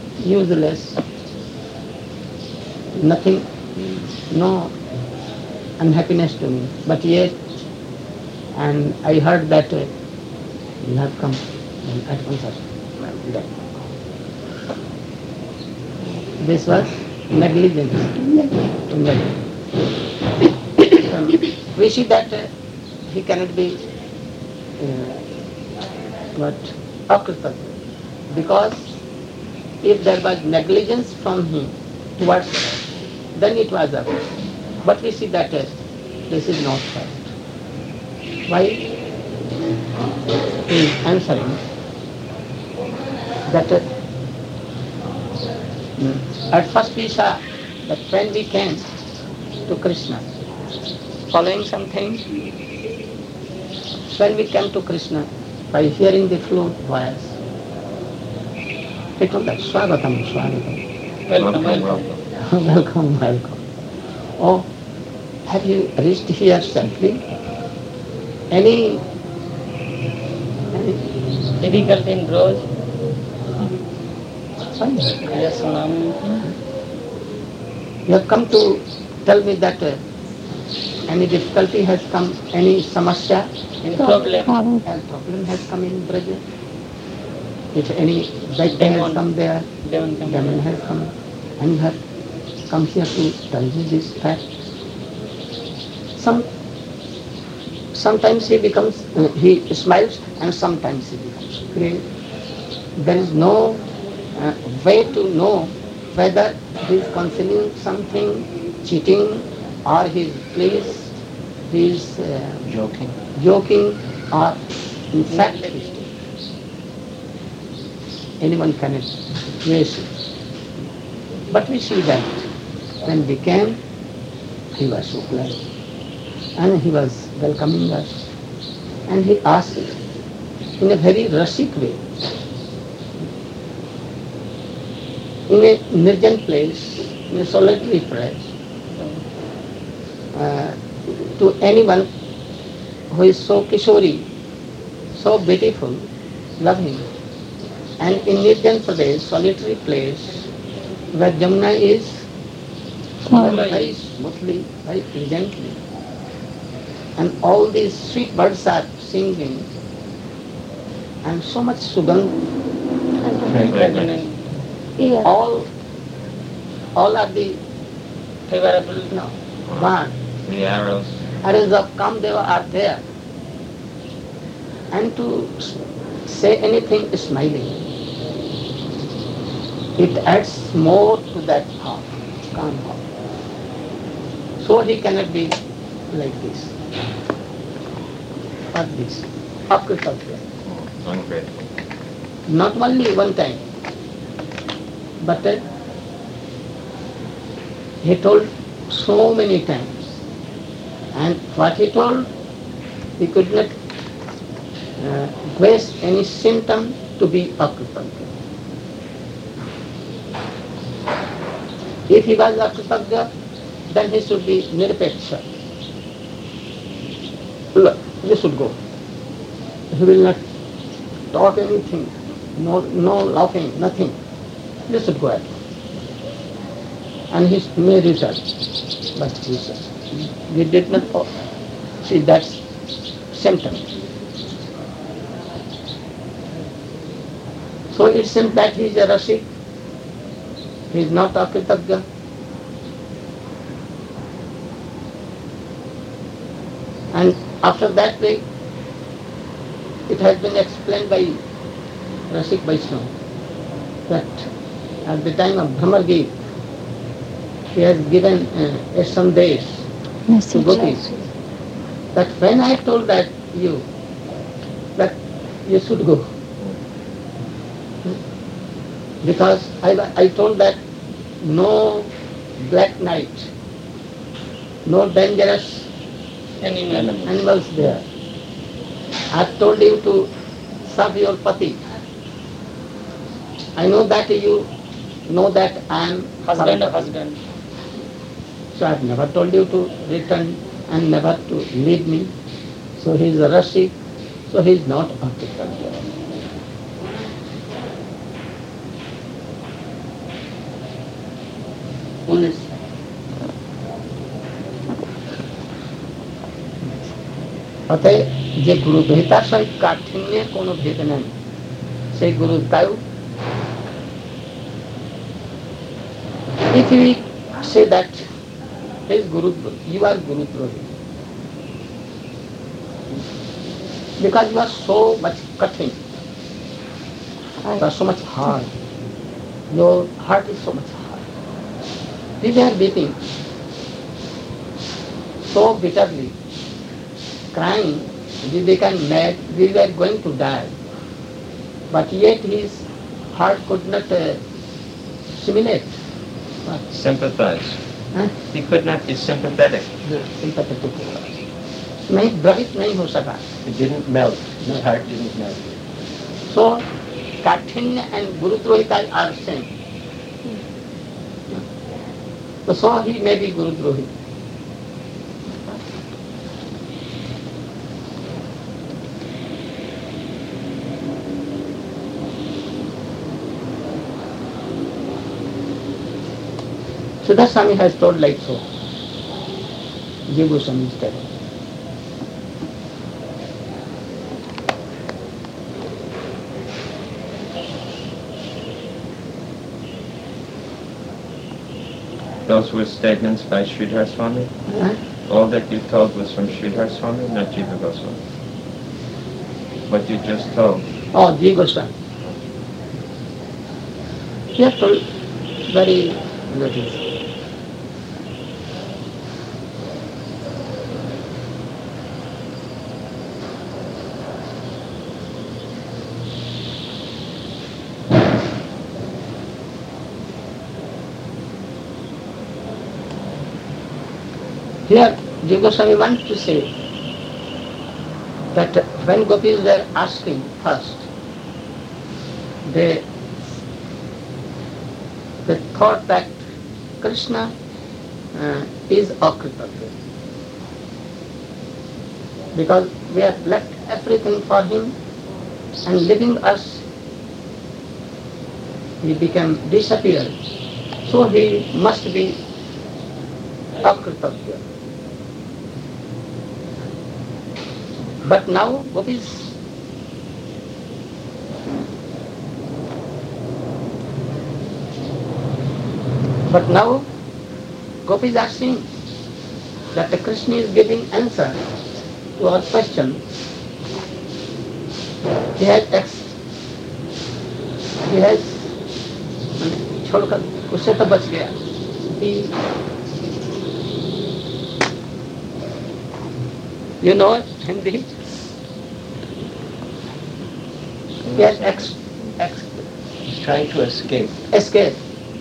useless, nothing, no unhappiness to me. But yet, and I heard that you have come, and at once that. This was negligence. We see that he cannot be what akritatva, because if there was negligence from him towards us, then it was a. But we see that this is not right. Why? He is answering that at first we saw that when we came to Krishna, following something, when we came to Krishna, by hearing the flute voice, he told us, Swagatam, Swagatam. Welcome. Welcome, welcome. Oh, have you reached here safely? Any Difficult in growth. fine. Yes, ma'am. You have come to tell me that any difficulty has come, any samasya, In problem. Problem. and problem has come in Braja. If any bad thing has come there, demon has come, and you have come here to tell me this fact. Sometimes he becomes, he smiles, and sometimes he becomes grave. There is no way to know whether he is concealing something, cheating, or he is pleased, he is joking, or in fact anyone cannot trace it. But we see that when we came, he was so glad, and he was welcoming us, and he asked in a very rustic way, in a nirjan place, in a solitary place, to anyone who is so kishori, so beautiful, love him. And in Nirjan Pradesh, solitary place, where Jamuna is very smoothly, very pleasantly, and all these sweet birds are singing, and so much sugandh, Yes. all are the Favorable. one. The arrows. Arrows of Kamdeva are there. And to say anything smiling, it adds more to that thought, calm thought. So he cannot be like this, or this, akritatva. Ungrateful. Not only one time, but he told so many times. And what he told, he could not trace any symptom to be akritatva. If he was akritatva, then he should be nirapeksha. Look, you should go. He will not talk anything, no laughing, nothing. You should go at once. And he may return. But he did not see that symptom. So it seems that he is a Rasik. He is not akritatva. And after that way, it has been explained by Rasik Vaishnava that at the time of Bhramar Geet, he has given a sandesh to gopis, that when I told that you should go, because I told that no black night, no dangerous animals there. I told you to serve your pati. I know that you know that I am Husband of husband. So I have never told you to return and never to leave me. So he is a Rasik, so he is not akritatva. অতএব যে গুরুদ্রহিতার সহিত কাঠিন্যের কোনো ভেদ নেই, সেই গুরুদ্বয় if we say that is you are Gurudrohi because you are so much cutting, you are so much hard, your heart is so much hard. We were weeping so bitterly, crying, we became mad, we were going to die, but yet his heart could not simulate. Sympathize. Huh? He could not be sympathetic. Sympathetic. नहीं द्रवित नहीं हो सका. It didn't melt. His heart didn't melt. So Kathanya and Gurudrohita are same. So he may be Gurudrohi. Siddhartha Swami has told like so. Jiva Goswami is telling. Those were statements by Sridhar Swami? All that you told was from Sridhar Swami, not Jiva Goswami? What you just told? Oh, Jiva Goswami. He has told very little. Here, Jiva Goswami wants to say that when gopis were asking first, they thought that Krishna is Akritagya. Because we have left everything for him and leaving us, he became disappeared. So he must be Akritagya. But now gopis are seeing that the Krishna is giving answer to our question. He has छोड़कर उससे तो बच गया. You know it, Hindi? Yes, He's trying to escape. Escape.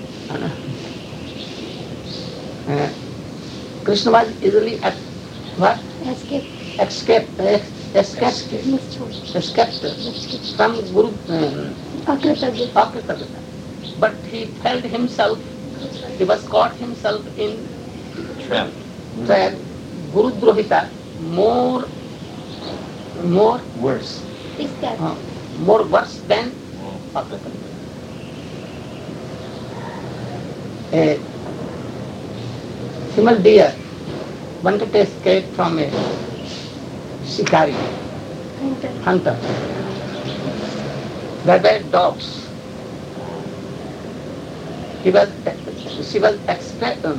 Krishna was easily what? Escaped from Guru Akritagya. But he felt himself, he was caught himself in Trap. Gurudrohita, more Worse. more worse than Akritagya. A female deer wanted to escape from a shikari, hunter. There were dogs. She was expected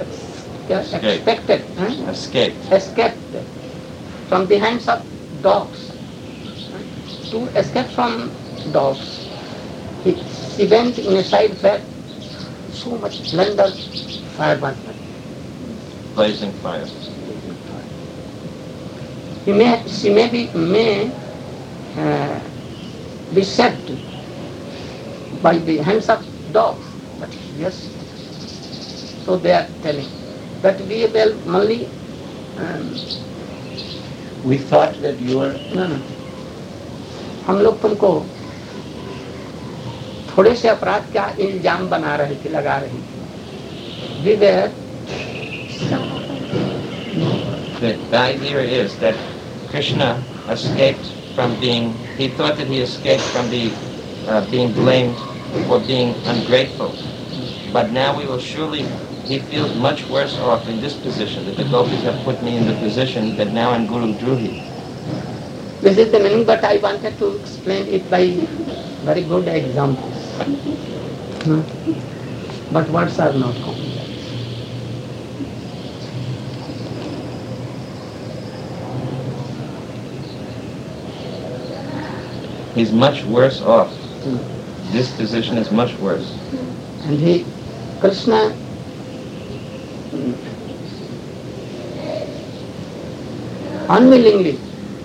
escaped from the hands of dogs. To escape from dogs, she went in a side where so much splendor, fire was burning. Blazing fire. She may be saved by the hands of dogs, but yes, so they are telling that we will only. We thought that you were. No. हम लोग तुमको थोड़े से अपराध का इल्जाम बना रहे थे, लगा रहे थे. We were. The idea is that Krishna escaped from being, he thought that he escaped from being blamed for being ungrateful. But now we will surely, he feels much worse off in this position, that the gopis have put me in the position that now I'm Guru Druhi. This is the meaning, but I wanted to explain it by very good examples. But words are not common. He's much worse off. This position is much worse. And Krishna, unwillingly,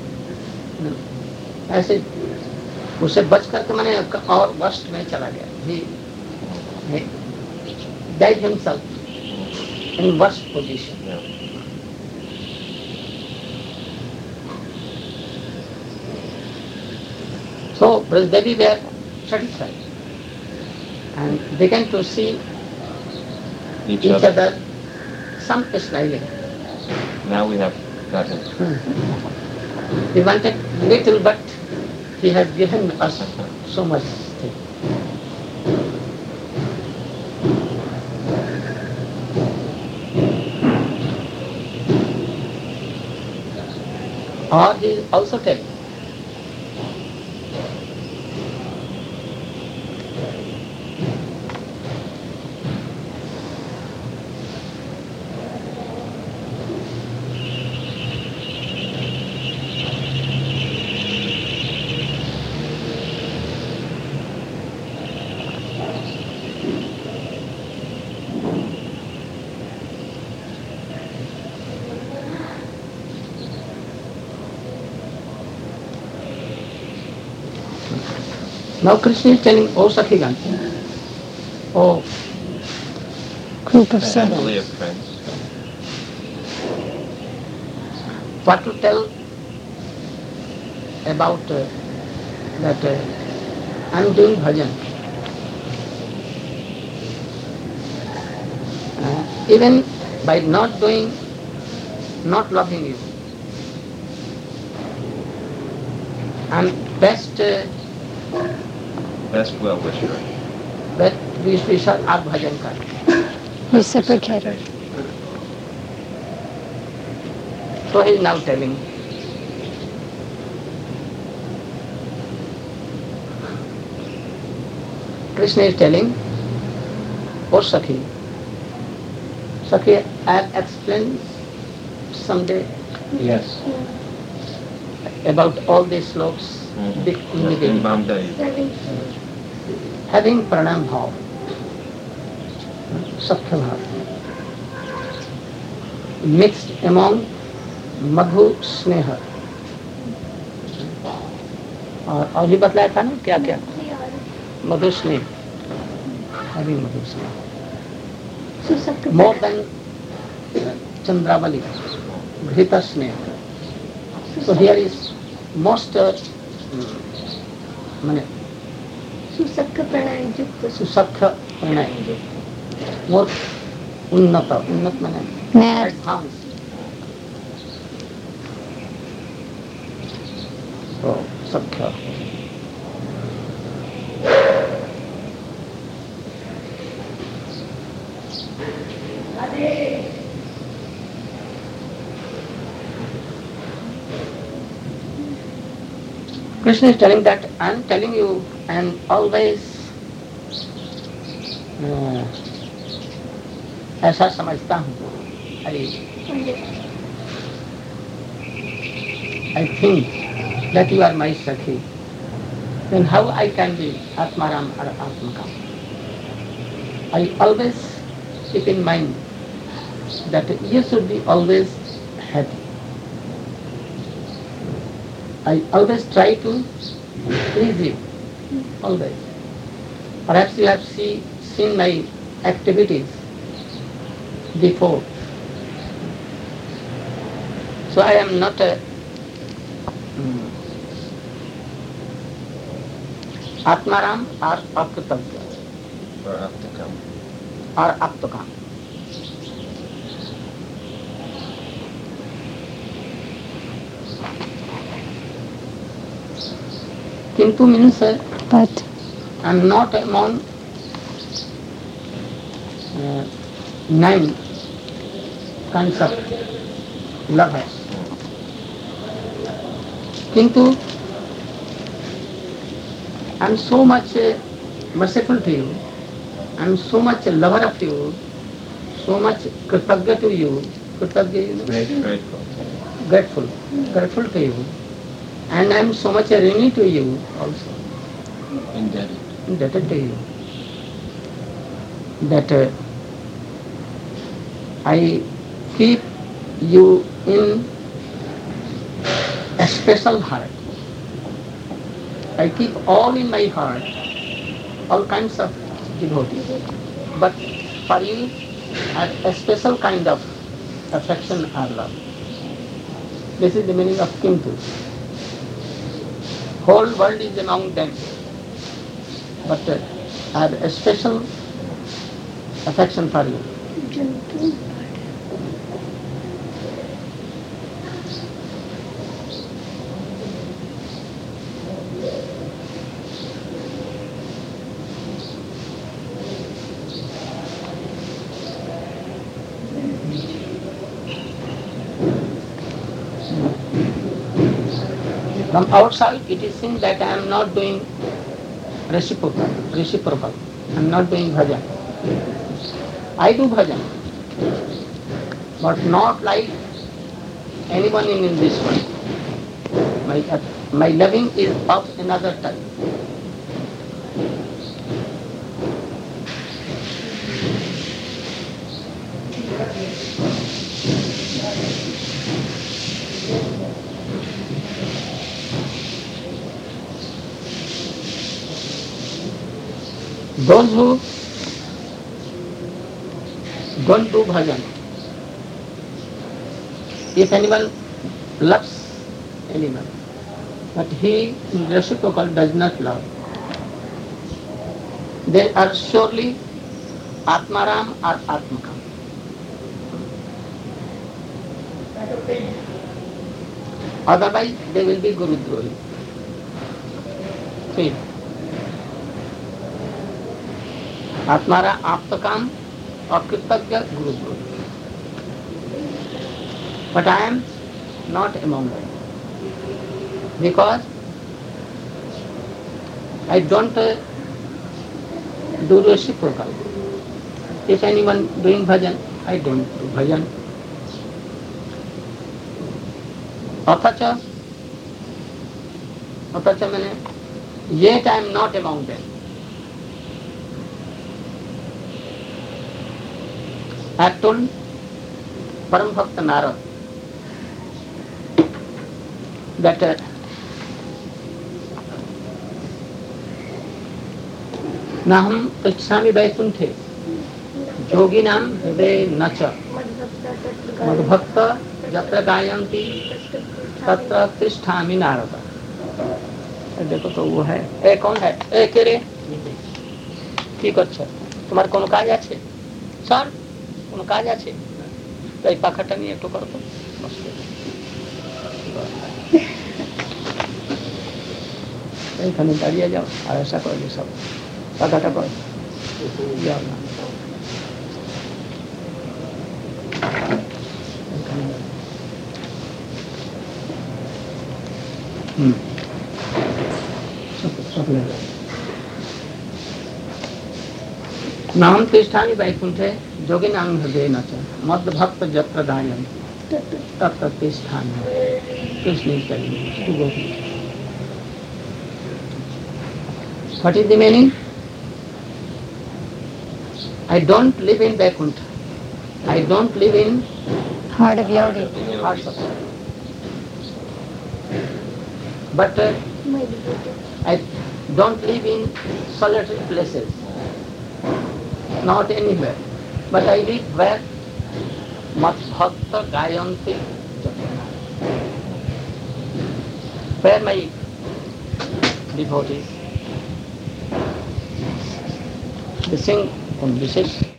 ऐसे उसे बच करके मैंने और worst में चला गया. He died himself in worst position. So Brajdevi were satisfied and began to see each other, some smiling. Now we have got him. He wanted little, but he has given us so much thing. Or he also tells, now Krishna is telling, oh Sakhigan, oh Group of Family of servants. friends. what to tell about that I'm doing bhajan. Even by not doing, not loving you, I'm best well-wisher. विशाल आप भजन कर. Reciprocated. So he is now telling, Krishna is telling, oh Sakhi, I'll explain someday Yes. about all these slokas in the In beginning. Bombay. Having pranam bhav, sakhya bhav, mixed among madhu sneha. और भी बतलाया था ना क्या क्या मधु स्नेह, having मधु स्नेह, more than Chandravali, Ghita Sneha. So here is most सुसख्य प्राणायाम युक्त Susakha pranayam, more unnata, unnat mane Mad. advanced. So Sakha. Krishna is telling that I am telling you and always ऐसा समझता हूँ. I think that you are my Sakhi. Then how I can be Atmaram or Atmakam? I always keep in mind that you should be always happy. I always try to please you, always. Perhaps you have seen my activities before. So I am not a Atmaram or Apkritavya Or Aptakam. or Aptakam. Kintu means But I am not among 9 kinds of lovers. Kintu I am so much merciful to you, I am so much a lover of you, so much kritagya to you, grateful to you, and I am so much a rini to you also, indebted to you, that I keep you in a special heart. I keep all in my heart, all kinds of devotees. But for you, a special kind of affection or love. This is the meaning of Kintu. Whole world is among them, but I have a special affection for you. From outside, it is seen that I am not doing reciprocal. I am not doing bhajan. I do bhajan, but not like anyone in this world. My loving is of another type. Those who don't do bhajan, if anyone loves anyone, but he in reciprocal does not love, they are surely Atmaram or Atmakam. Otherwise, they will be Guru Drohi. See, Atmara Aptakam or Kritagya Guru Drohi. But I am not among them, because I don't do reciprocal. If anyone doing bhajan, I don't do bhajan. Atacha means, yet I am not among them. I have told Param Bhakta Narad that Naham Prachami Vaikunthe Yoginam Hriday Nacha Madhbhakta Jatra Gayanti Tatra Tisthami Narada. देखो तो वो है ए कौन है ए के रे ठीक अच्छा तुम्हारे कोनो काज আছে স্যার কোনো কাজ আছে তো এই পাখাটা নিয়ে একটু করো তো এইখানে দাঁড়িয়ে যাও আর আশা করলে সব পাখাটা করো যাও না नाम तिष्ठानि वैकुंठे जोगिनां हृदय नच मद भक्त जत्र गायन तत्र तिष्ठानि. Krishna is telling to go. What is the meaning? I don't live in Vaikuntha. I don't live in Heart of Yogi. hearts of God. But I don't live in solitary places. Not anywhere, but I live where Mat Bhakta Gayanti Jatana, where my devotees they sing on Vishesh